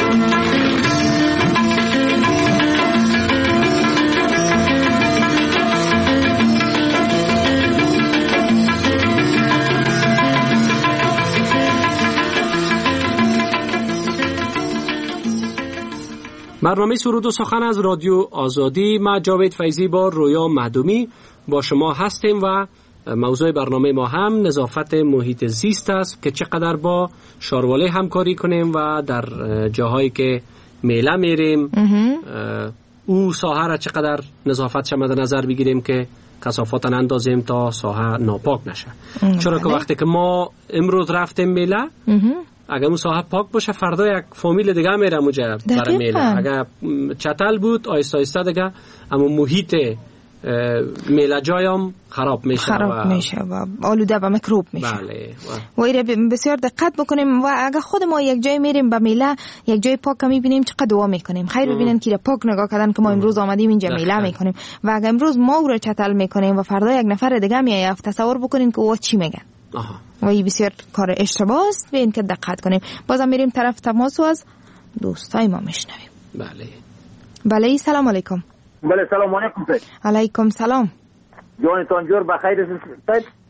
برنامه سرود و سخن از رادیو آزادی. ما جاوید فیضی با رویا مهدومی با شما هستیم و موضوع برنامه ما هم نظافت محیط زیست است که چقدر با شارواله همکاری کنیم و در جاهایی که میله میریم او ساحه را چقدر نظافتش مد نظر بگیریم که کثافات اندازیم تا ساحه ناپاک نشه. چرا که وقتی که ما امروز رفتیم میله اگر اون ساحه پاک باشه فردا یک فامیل دیگه میره اونجا برای میله. اگر چتل بود آیسته آیسته دیگه اما محیط میله جایم خراب میشه و آلوده و میکروب میشه. بله. و ایره بسیار دقت بکنیم و اگر خود ما یک جای میریم به میله یک جای پاک میبینیم چقدر دعا میکنیم خیر ببینن که پاک نگاه کردن که ما امروز آمدیم اینجا میله میکنیم و اگر امروز ما او رو چتل میکنیم و فردا یک نفر دیگه میاد تصور بکنین که او چی میگن. و این بسیار کار اشتباه است و این که دقت کنیم. بازم میریم طرف تماس و از دوستای ما میشنویم. بله سلام علیکم. بله سلام علیکم. علیکم سلام. جانتان جور بخیر است؟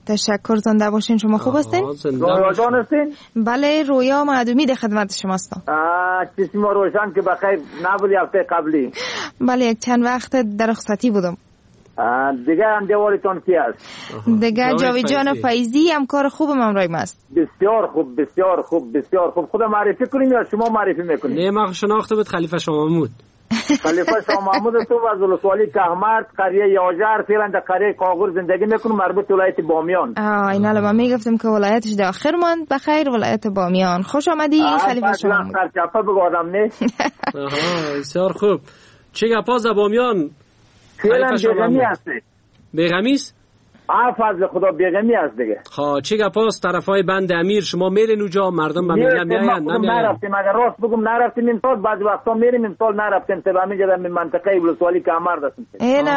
تشکر. زنده باشین. شما خوب هستین؟ رویا جان هستین؟ بله رویا معدومی در خدمت شماستم. چیزی ما روشن که بخیر نبودی هفته قبلی؟ بله یک چند وقت در رخصتی بودم. دیگه اندیواریتون کی است؟ دیگه جاوید جان فیضی همکار خوبم همراه ما است. بسیار خوب بسیار خوب بسیار خوب. خدا معرفی کنیم یا شما معرفی میکنید؟ نه ما شناخته بود خلیفه شاه محمود. خلیفه شاه محمود تو از ولسوالی کهمرد قریه یاجر فعلا در قریه قاغور زندگی میکنه، مربوط ولایت بامیان. اینا الان من میگفتم که ولایتش در آخر ماند. بخیر ولایت بامیان. خوش آمدی خلیفه شاه محمود. سرچپه بگو آدم نه. بسیار خوب. چه گپاز در بامیان؟ فعلا بیغمی هستی. بیغمی است؟ فضل خدا بیغمی است دیگه. خب چه گپاست طرفای بند امیر شما میرین اونجا مردم به میگن میاین نرفتیم؟ اگر راست بگم نرفتیم امسال، بعضی وقتا میریم امسال نرفتیم. تو همین جدا من منطقه ولسوالی کهمرد هستیم.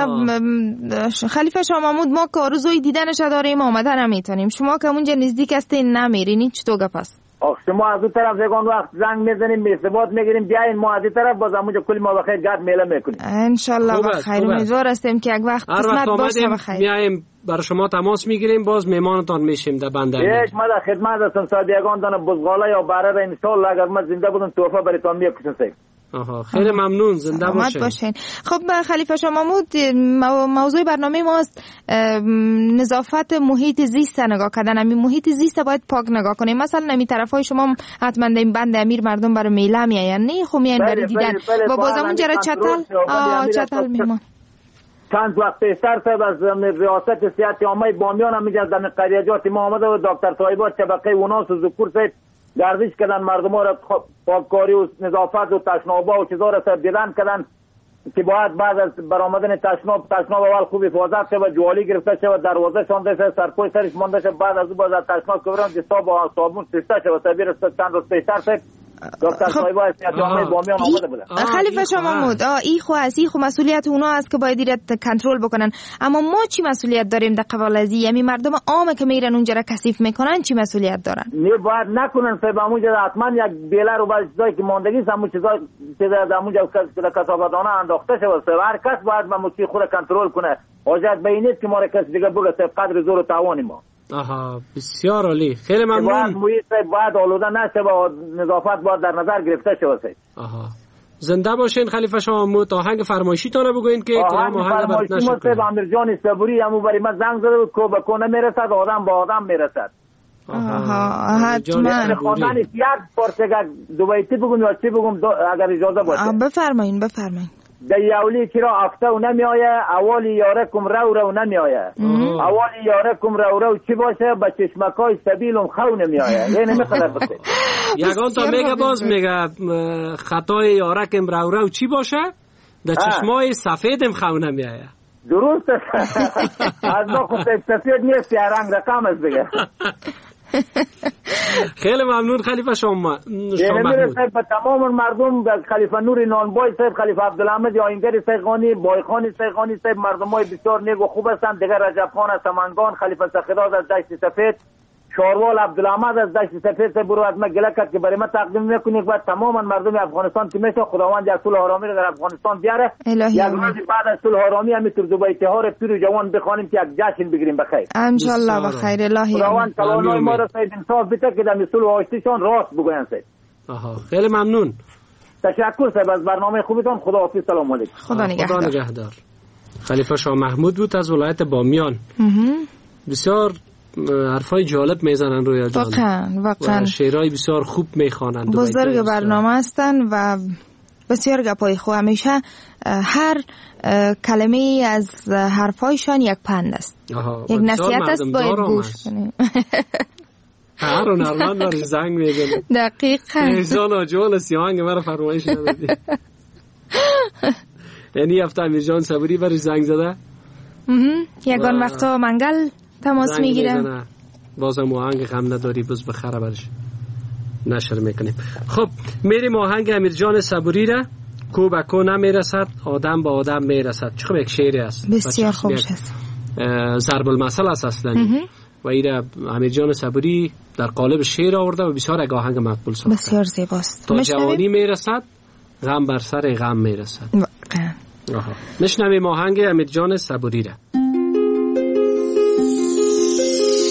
خلیفه شاه محمود ما که آرزوی دیدنش داریم آمدن نمیتونیم. شما که اونجا نزدیک هستین نمیرین، چطور گپ است؟ شما از اون طرف یگان وقت زنگ میزنیم ارتباط میگیریم بیاین ما از این طرف باز همونجا کلی ما بخیر گرد میله میکنیم ان شاء الله. بخیر امیدوار هستیم که یک وقت قسمت باشه بخیر. میایم برای شما تماس میگیریم، باز میمانتان میشیم در بندر. یک ما در خدمت هستم صاحب یگان دانه بزغاله یا بره را ان شاء الله اگر ما زنده بودم توفه براتون میکشم سید. خیلی ممنون. زنده باشین. خب خلیفه شاه محمود موضوع برنامه ماست نظافت محیط زیست نگاه کردن. همین محیط زیست باید پاک نگاه کنیم. مثلا نمی طرفای شما حتما این بند امیر مردم برای میله میاین نه خب میاین برای دیدن و بازمون جره چتل میمان. چند وقت پیشتر صاحب از ریاست صحت عامه بامیان هم میگه در قریجات ما آمده و دکتر طایبات طبقه وناس و ذکور صاحب گردش کردن مردم ها را پاککاری و نظافت و تشنابا و چیزا را دیدن کردن که باید بعد از برآمدن تشناب اول خوب حفاظت شود، جوالی گرفته شود، دروازه شانده شود، سرپوش سرش مانده شود، بعد از اون باز تشناب که برن دستا با صابون شسته شود. تبیر است چند روز پیشتر صاحب دکتر طایبا از جامعه بامیان آمده بودن. خلیفه شاه محمود ای خو مسئولیت اونا است که باید ایرت کنترل بکنن، اما ما چی مسئولیت داریم در قبال از یعنی مردم عام که میرن اونجا را کثیف میکنن چی مسئولیت دارن؟ نه باید نکنن صاحب. اونجا حتما یک بیله رو بعضی چیزایی که ماندگی است همون چیزا که در اونجا کثافتانه انداخته شود. هر کس باید موچی خود کنترل کنه. حاجت به این نیست که ما را کسی دیگه بگه صاحب قدر زور و توان ما. بسیار عالی. خیلی ممنون. باید آلوده نشه و نظافت باید در نظر گرفته شود. زنده باشین خلیفه شاه محمود. آهنگ فرمایشی تونه بگوین که کلام آهنگ برات نشه. صاحب امیر جان صبوری همو برای من زنگ زده بود که به کنه میرسد آدم با آدم میرسد. حتما خواندن یک پارچه دوبایتی بگم یا چی بگم اگر اجازه باشه؟ بفرمایین. در یولی چرا افته و نمی آیه اولی یارکم رو نمی آیه. اولی یارکم رو چی باشه به چشمکای سبیلم خو نمی آیه. یعنی میخواد باشه یگان تا میگه باز میگه خطای یارکم رو چی باشه در چشمای سفیدم خو نمی آیه. درست از ما خود سفید نیست یا رنگ رقم است دیگه. خیلی ممنون خلیفه شاه محمود. صاحب به تمام مردم خلیفه نور نانبای صاحب، خلیفه عبدالحمید آینگری سیغانی، بایخانی سیغانی صاحب مردمای بسیار نیک و خوب هستند. دیگر رجب خان از سمنگان، خلیفه سخیراز از دشت سفید، شاروال عبدالحمید از دشت سفید صاحب برو از ما گله کرد که برای ما تقدیم میکنید و تمام مردم افغانستان که میشه خداوند یک صلح آرامی رو در افغانستان بیاره. یک روز بعد از صلح آرامی همینطور دوباره اتحاد پیر و جوان بخوانیم که یک جشن بگیریم بخیر ان شاء الله. بخیر الهی خداوند توانای ما را صاحب انصاف بده که در صلح آشتیشان راست بگوین صاحب. خیلی ممنون. تشکر صاحب از برنامه خوبتون. خداحافظ. سلام علیکم. خدا نگهدار. خلیفه شاه محمود بود از ولایت بامیان. بسیار حرفای جالب میزنن روی جان. واقعا شعرهای بسیار خوب میخوانند. بزرگ برنامه هستن و بسیار گپای خوب. همیشه هر کلمه از حرفایشان یک پند است. یک نصیحت است باید گوش کنیم. هر نرمان برای زنگ میزنه. دقیقاً. ایزان آجوال سیاهنگ مرا فرمایش ندادی. یعنی هفته امیر جان صبوری برای زنگ زده؟ یگان وقتا منگل تماس میگیره. بازم آهنگ غم نداری بز بخره برش نشر میکنیم. خب میریم آهنگ امیر جان صبوری را کو به کو نمیرسد آدم با آدم میرسد. چه یک شعری است بسیار خوبش است. ضرب المثل است اصلا و ایره امیر جان صبوری در قالب شعر آورده و بسیار یک آهنگ مقبول ساخته. بسیار زیباست. تا جوانی میرسد غم بر سر غم میرسد. نشنویم آهنگ امیر جان صبوری را.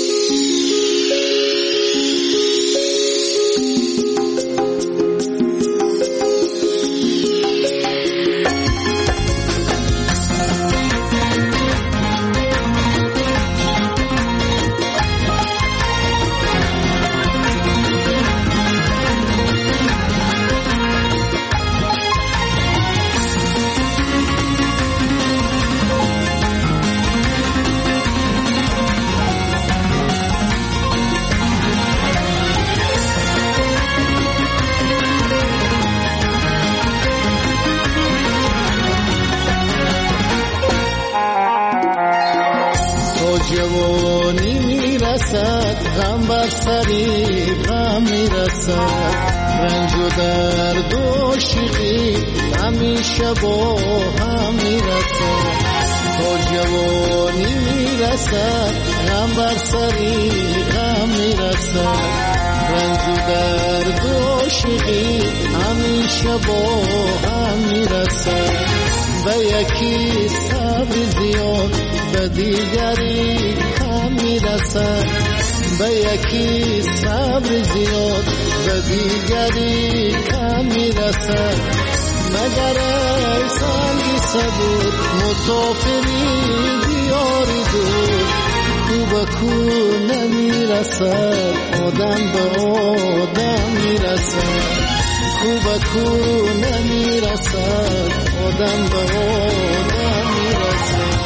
جوانی میرسد غم بر سری غم میرسد رنج و درد و شیقی همیشه با هم میرسد تا جوانی میرسد غم بر سری غم میرسد رنج و درد و شیقی همیشه با هم میرسد به یکی صبر زیاد به دیگری کم میرسد به یکی صبر زیاد به دیگری کم میرسد مگر ای سنگی صبور مسافری دیاری دور کو به کو نمیرسد آدم به آدم میرسد کو به کو نمیرسد آدم به آدم میرسد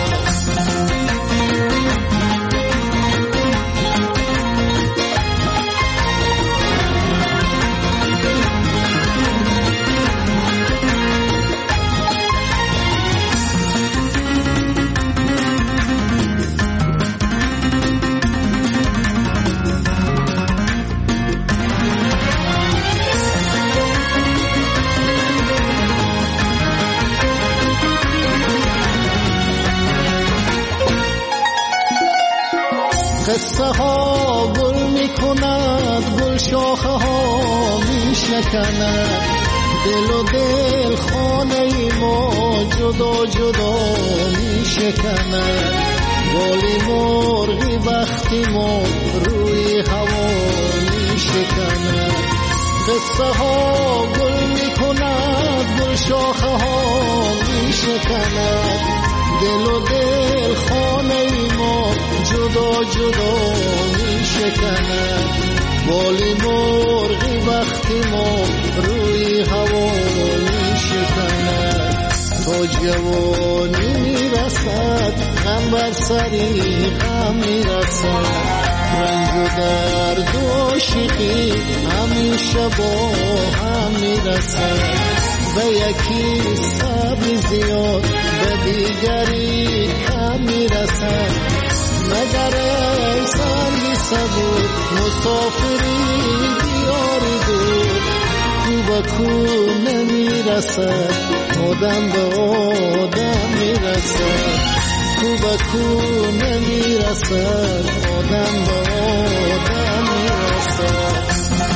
قصه ها گل می کند گل شاخه ها می شکند دل و دل خانه ما جدا جدا می شکند ولی مرغی وقتی ما روی هوا می شکند قصه ها گل می کند گل شاخه ها می شکند دل و دل خانه ما جدا جدا می شکند ولی مرغی وقتی ما روی هوا می شکند تا جوانی می رسد غم بر سری غم می رسد رنج و درد و شیقی همیشه با هم می رسد به یکی صبر زیاد به دیگری کم میرسد مگر ای سنگی صبور مسافری دیاری دور کو به کو نمیرسد آدم به آدم میرسد کو به کو نمیرسد آدم به آدم میرسد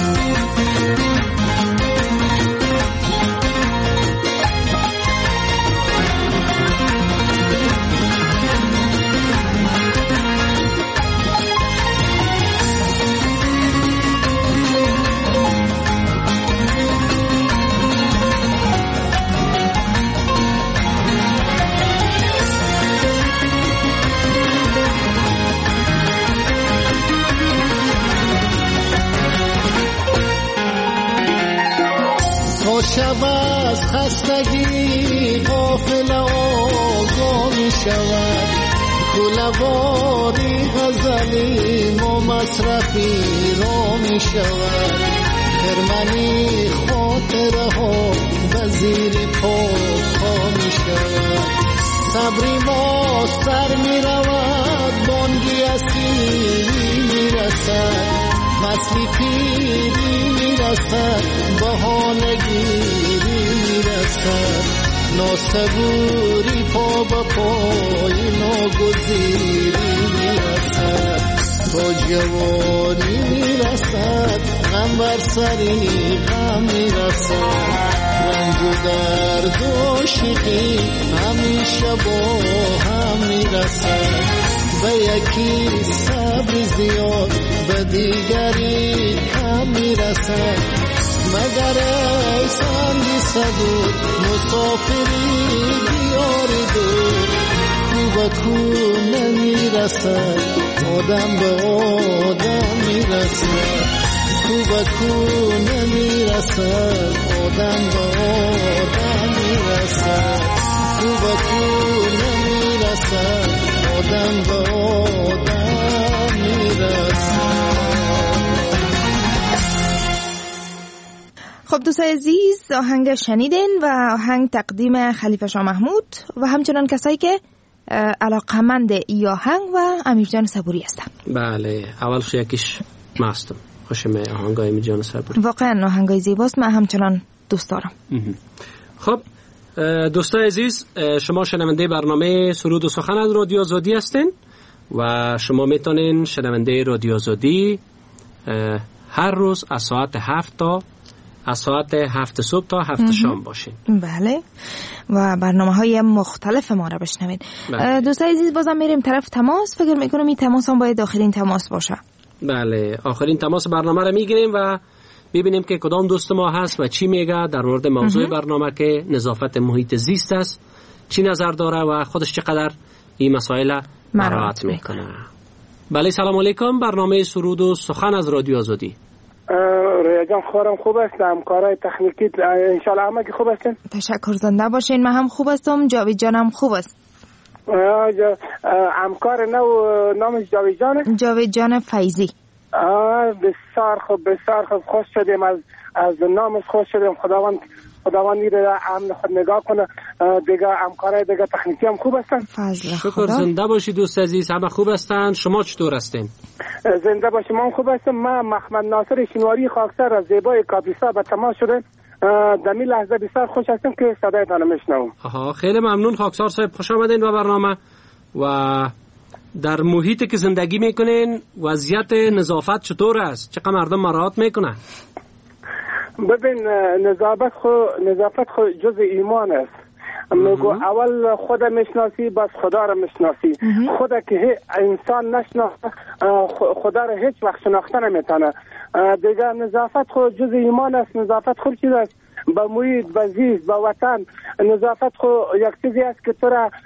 شب از خستگی غافل آگاه می شود کله‌واری غزلی ما مصرفی را می شود خرمنی خاطره ها به زیر پا می شود صبری ما سر می رود بانگی اسیری می رسد مسلی پیری می رسد بهانگیری می رسد ناسبوری پا به پای ناگزیری می رسد تا جوانی می رسد غم بر سری غم می رسد رنج و درد و شیقی همیشه با هم می رسد به یکی صبر زیاد به دیگری کم می رسد مگر ای سنگی صبور مسافری دیاری دور کو به کو نمی رسد آدم به آدم می رسد کو به کو نمی رسد آدم به آدم می رسد کو به کو نمی رسد آدم به آدم می رسد. خب دوستای عزیز آهنگ شنیدین و آهنگ تقدیم خلیفه شاه محمود و همچنان کسایی که علاقمند ای آهنگ و امیر جان صبوری هستم. بله، اولش یکیش ما هستم. خوشم آهنگای امیر جان صبوری. واقعا آهنگای زیباست، من همچنان دوست دارم. خب دوستای عزیز، شما شنونده برنامه سرود و سخن از رادیو آزادی هستین و شما میتونین شنونده رادیو آزادی هر روز از ساعت 7 تا از ساعت 7 صبح تا 7 شام باشین. بله، و برنامه‌های مختلف ما را بشنوید. دوستای عزیز، بازم میریم طرف تماس. فکر میکنم این تماس هم باید آخرین تماس باشه. بله، آخرین تماس برنامه را میگیریم و ببینیم که کدام دوست ما هست و چی میگه در مورد موضوع برنامه که نظافت محیط زیست است، چی نظر داره و خودش چقدر این مسائل مراعات میکنه. بله، سلام علیکم. برنامه سرود و سخن از رادیو آزادی. رویا جان، خورم خوب است. همکارای تکنیکی انشالله همه که خوب هستن. تشکر، زنده باشین. من هم خوب هستم. جاوید جانم خوب است. همکار نو نامش جاوید جانه؟ جاوید جان فیضی. بسیار خوب خوش شدیم از نامش خوش شدیم. خداوند میره امن خود نگاه کنه. دیگه همکارای دیگه تکنیکی هم خوب هستن. شکر، زنده باشی دوست عزیز. همه خوب هستن. شما چطور هستین؟ زنده باشی. من خوب هستم. من محمد ناصر شینواری خاکسار از زیبای کاپیسا به تماس شده. در این لحظه بسیار خوش هستم که صدایتان میشنوم. خیلی ممنون خاکسار صاحب، خوش آمدین به برنامه. و در محیطی که زندگی میکنین وضعیت نظافت چطور است؟ چقدر مردم مراعات میکنن؟ ببین، نظافت خود جز ایمان است. میگو اول خود میشناسی بس خدا را میشناسی. خدا که انسان نشناسه خدا را هیچ وقت شناخته نمیتونه. دیگه نظافت خود جز ایمان است. نظافت خود چیز است؟ با محیط، با زیست، با وطن. نظافت خود یک چیزی است که تو را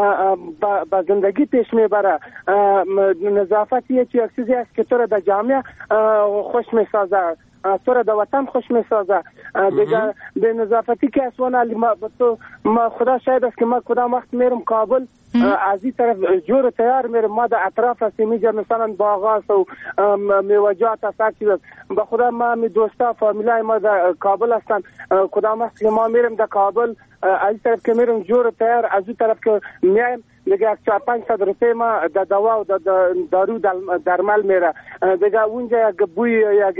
با زندگی پیش میبره. نظافت یک چیزی است که تو را در جامعه خوش میسازه، تو را در وطن خوش میسازه. دیگه به نظافتی که اسوان ما خدا شاید است که ما کدام وقت میرم کابل، از این طرف جور تیار میرم، ما در اطراف هستیم اینجا مثلا باغاست و میوجات هست هر چیز است. به خدا ما می دوستا فامیلای ما در کابل هستن. کدام وقت که ما میرم در کابل، از این طرف که میرم جور تیار، از این طرف که میایم دیگه 400-500 روپیه ما در دوا و دارو درمل میره. دیگه اونجا یک بوی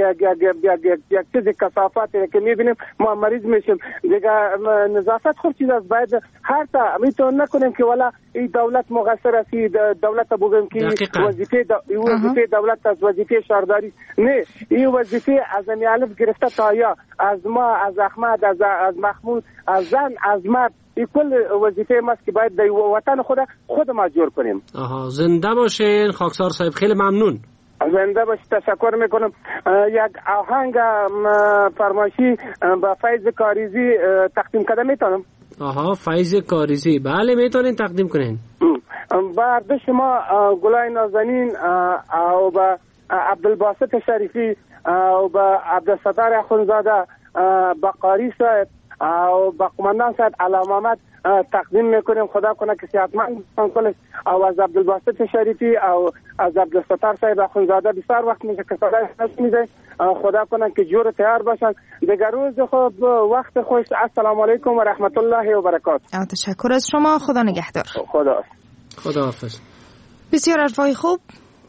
یک چیز کثافت که میبینیم ما مریض میشیم. دیگه نظافت خوب چیز است. باید هر تا میتون نکنیم که والا این دولت مقصر است، دولت بگیم که وظیفه دولت از وظیفه شهرداری نه. این وظیفه از الف گرفته تا یا، از ما، از احمد، از محمود، از زن، از مرد، این کل وظیفه ماست که باید در وطن خود ما جور کنیم. زنده باشین خاکسار صاحب، خیلی ممنون. زنده باشی، تشکر میکنم. یک آهنگ فرمایشی با فیض کاریزی تقدیم کنم میتونم؟ فیض کاریزی، بله میتونین تقدیم کنین. با شما گلای نازنین و با عبدالباسط شریفی و با عبدالستار اخونزاده، با قاری صاحب و با قماندان صاحب علام آمد تقدیم میکنیم. خدا کنه که صحتمند کنه. و از عبدالباسط شریفی و از عبدالستار صاحب اخونزاده بسیار وقت میشه که صدای نشنیده. خدا کنه که جور تیار باشن. دیگر روز خوب، وقت خوش. السلام علیکم و رحمت الله و برکاته. تشکر از شما. خدا نگهدار. خدا حافظ. بسیار حرفای خوب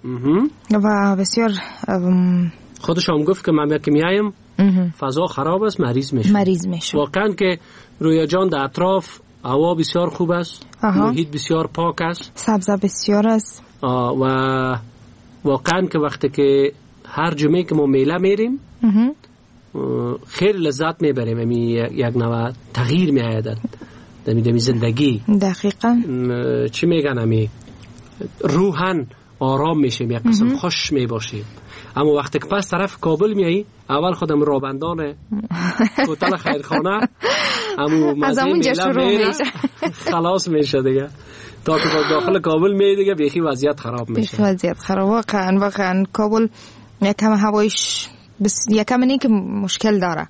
و بسیار خودش هم گفت که من که میایم فضا خراب است، مریض میشه. واقعا که رویا جان در اطراف هوا بسیار خوب است، محیط بسیار پاک است، سبزه بسیار است و واقعا که وقتی که هر جمعه که ما میله میریم خیلی لذت میبریم. یک نوع تغییر میآید در زندگی. دقیقاً چی میگن، روحاً آرام میشیم، یک قسم خوش میباشیم. اما وقتی که پس طرف کابل میایی، اول خودم رابندان هتل خیرخانه از اونجا شروع میشه، خلاص میشه دیگه. تا که داخل کابل میای دیگه بیخی وضعیت خراب میشه. وضعیت خراب واقعا کابل یکم هوایش یکم اینی که مشکل داره.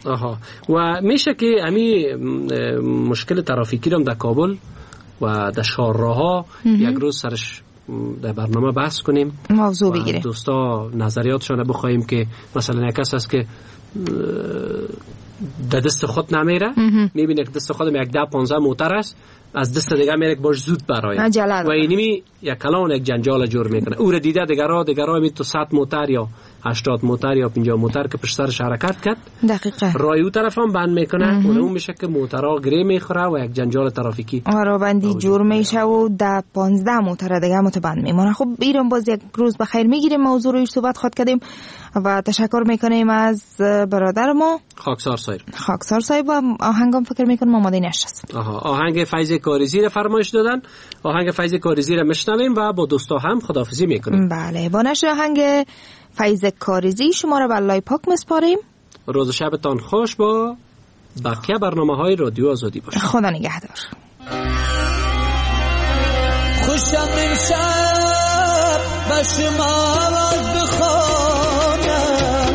و میشه که امی مشکل ترافیکی هم در کابل و در شهرها یک روز سرش در برنامه بحث کنیم، موضوع بگیریم، دوستا نظریاتشان بخوایم که مثلا یک کس هست که در دست خود نمیره، میبینه که دست خودم یک 10-15 موتر است، از دست دیگه میره باش زود برای و اینمی یک کلان یک جنجال جور میکنه. او را دیده دیگرها می تو 100 موتر یا 80 موتر یا 50 موتر که پشت سرش حرکت کرد دقیقاً رای او طرف هم بند میکنه و اون میشه که موترها گره میخوره و یک جنجال ترافیکی رابندی جور میشه و 15 موتر دیگه متبند میمونه. خب ایران باز یک روز بخیر میگیریم، موضوع روی صحبت خود کردیم و تشکر میکنیم از برادر ما خاکسار صاحب و آهنگم فکر میکنم آماده نشست. آهنگ فیض کاریزی را فرمایش دادن، آهنگ فیض کاریزی را میشنویم و با دوستا هم خداحافظی میکنیم. بله، با نشر آهنگ فیض کاریزی شما را به الله پاک میسپاریم. روز و شبتان خوش با بقیه برنامه‌های رادیو آزادی باشه. خدا نگهدار. خوشم امشب به شما آواز بخوانم،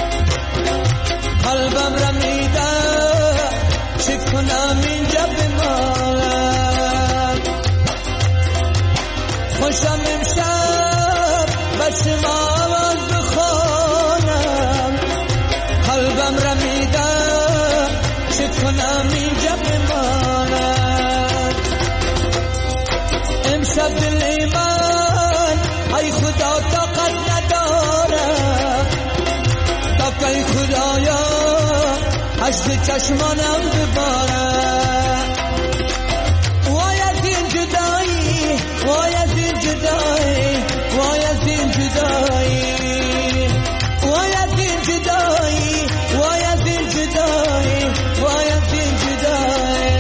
قلبم را میده چه کنم اینجا بمانم. خوشم امشب به شما آواز بخوانم، قلبم را میده چه کنم اینجا بمانم. امشب دل من ای خدا طاقت نداره، تا که خدایا اشک چشمانم بباره. وای از این جدایی، وای از این جدایی، وای از این جدایی، وای از این جدایی، وای از این جدایی، وای از این جدایی.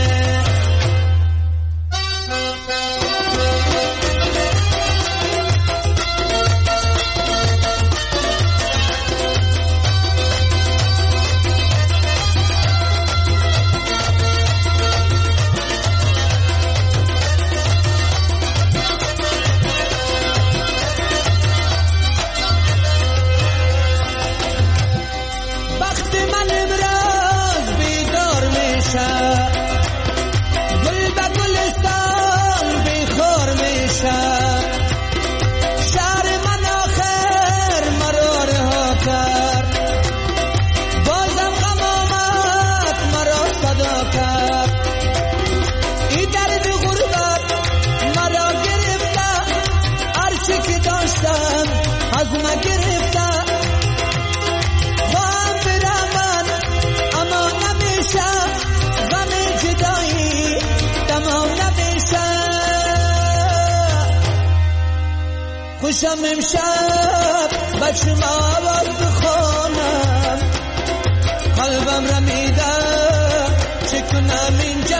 خوشم امشب به شما آواز بخوانم، قلبم را میده چه کنم اینجا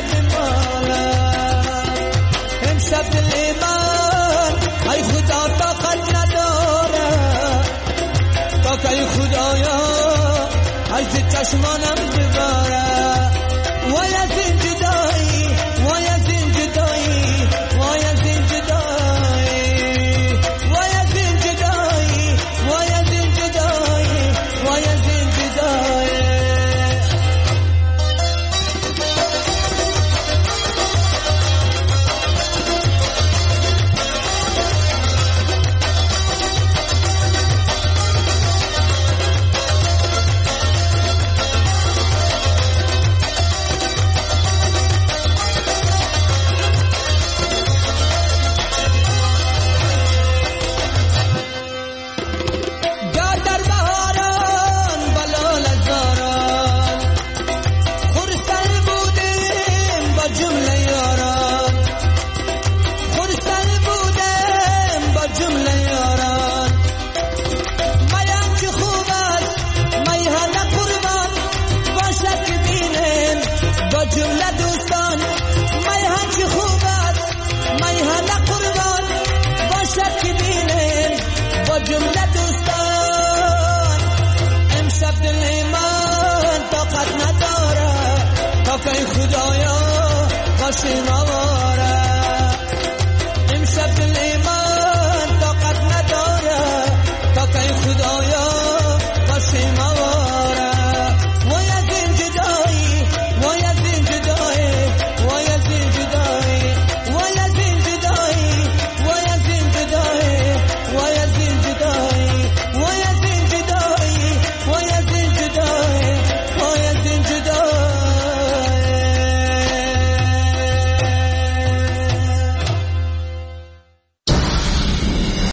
بمانم. امشب دل من ای خدا طاقت نداره، تا که خدایا از چشمانم بباره. وای از این جدایی، وای از این جدایی، وای از این جدایی، وای از این جدایی، وای از این جدایی، وای از این جدایی. خدایا باشه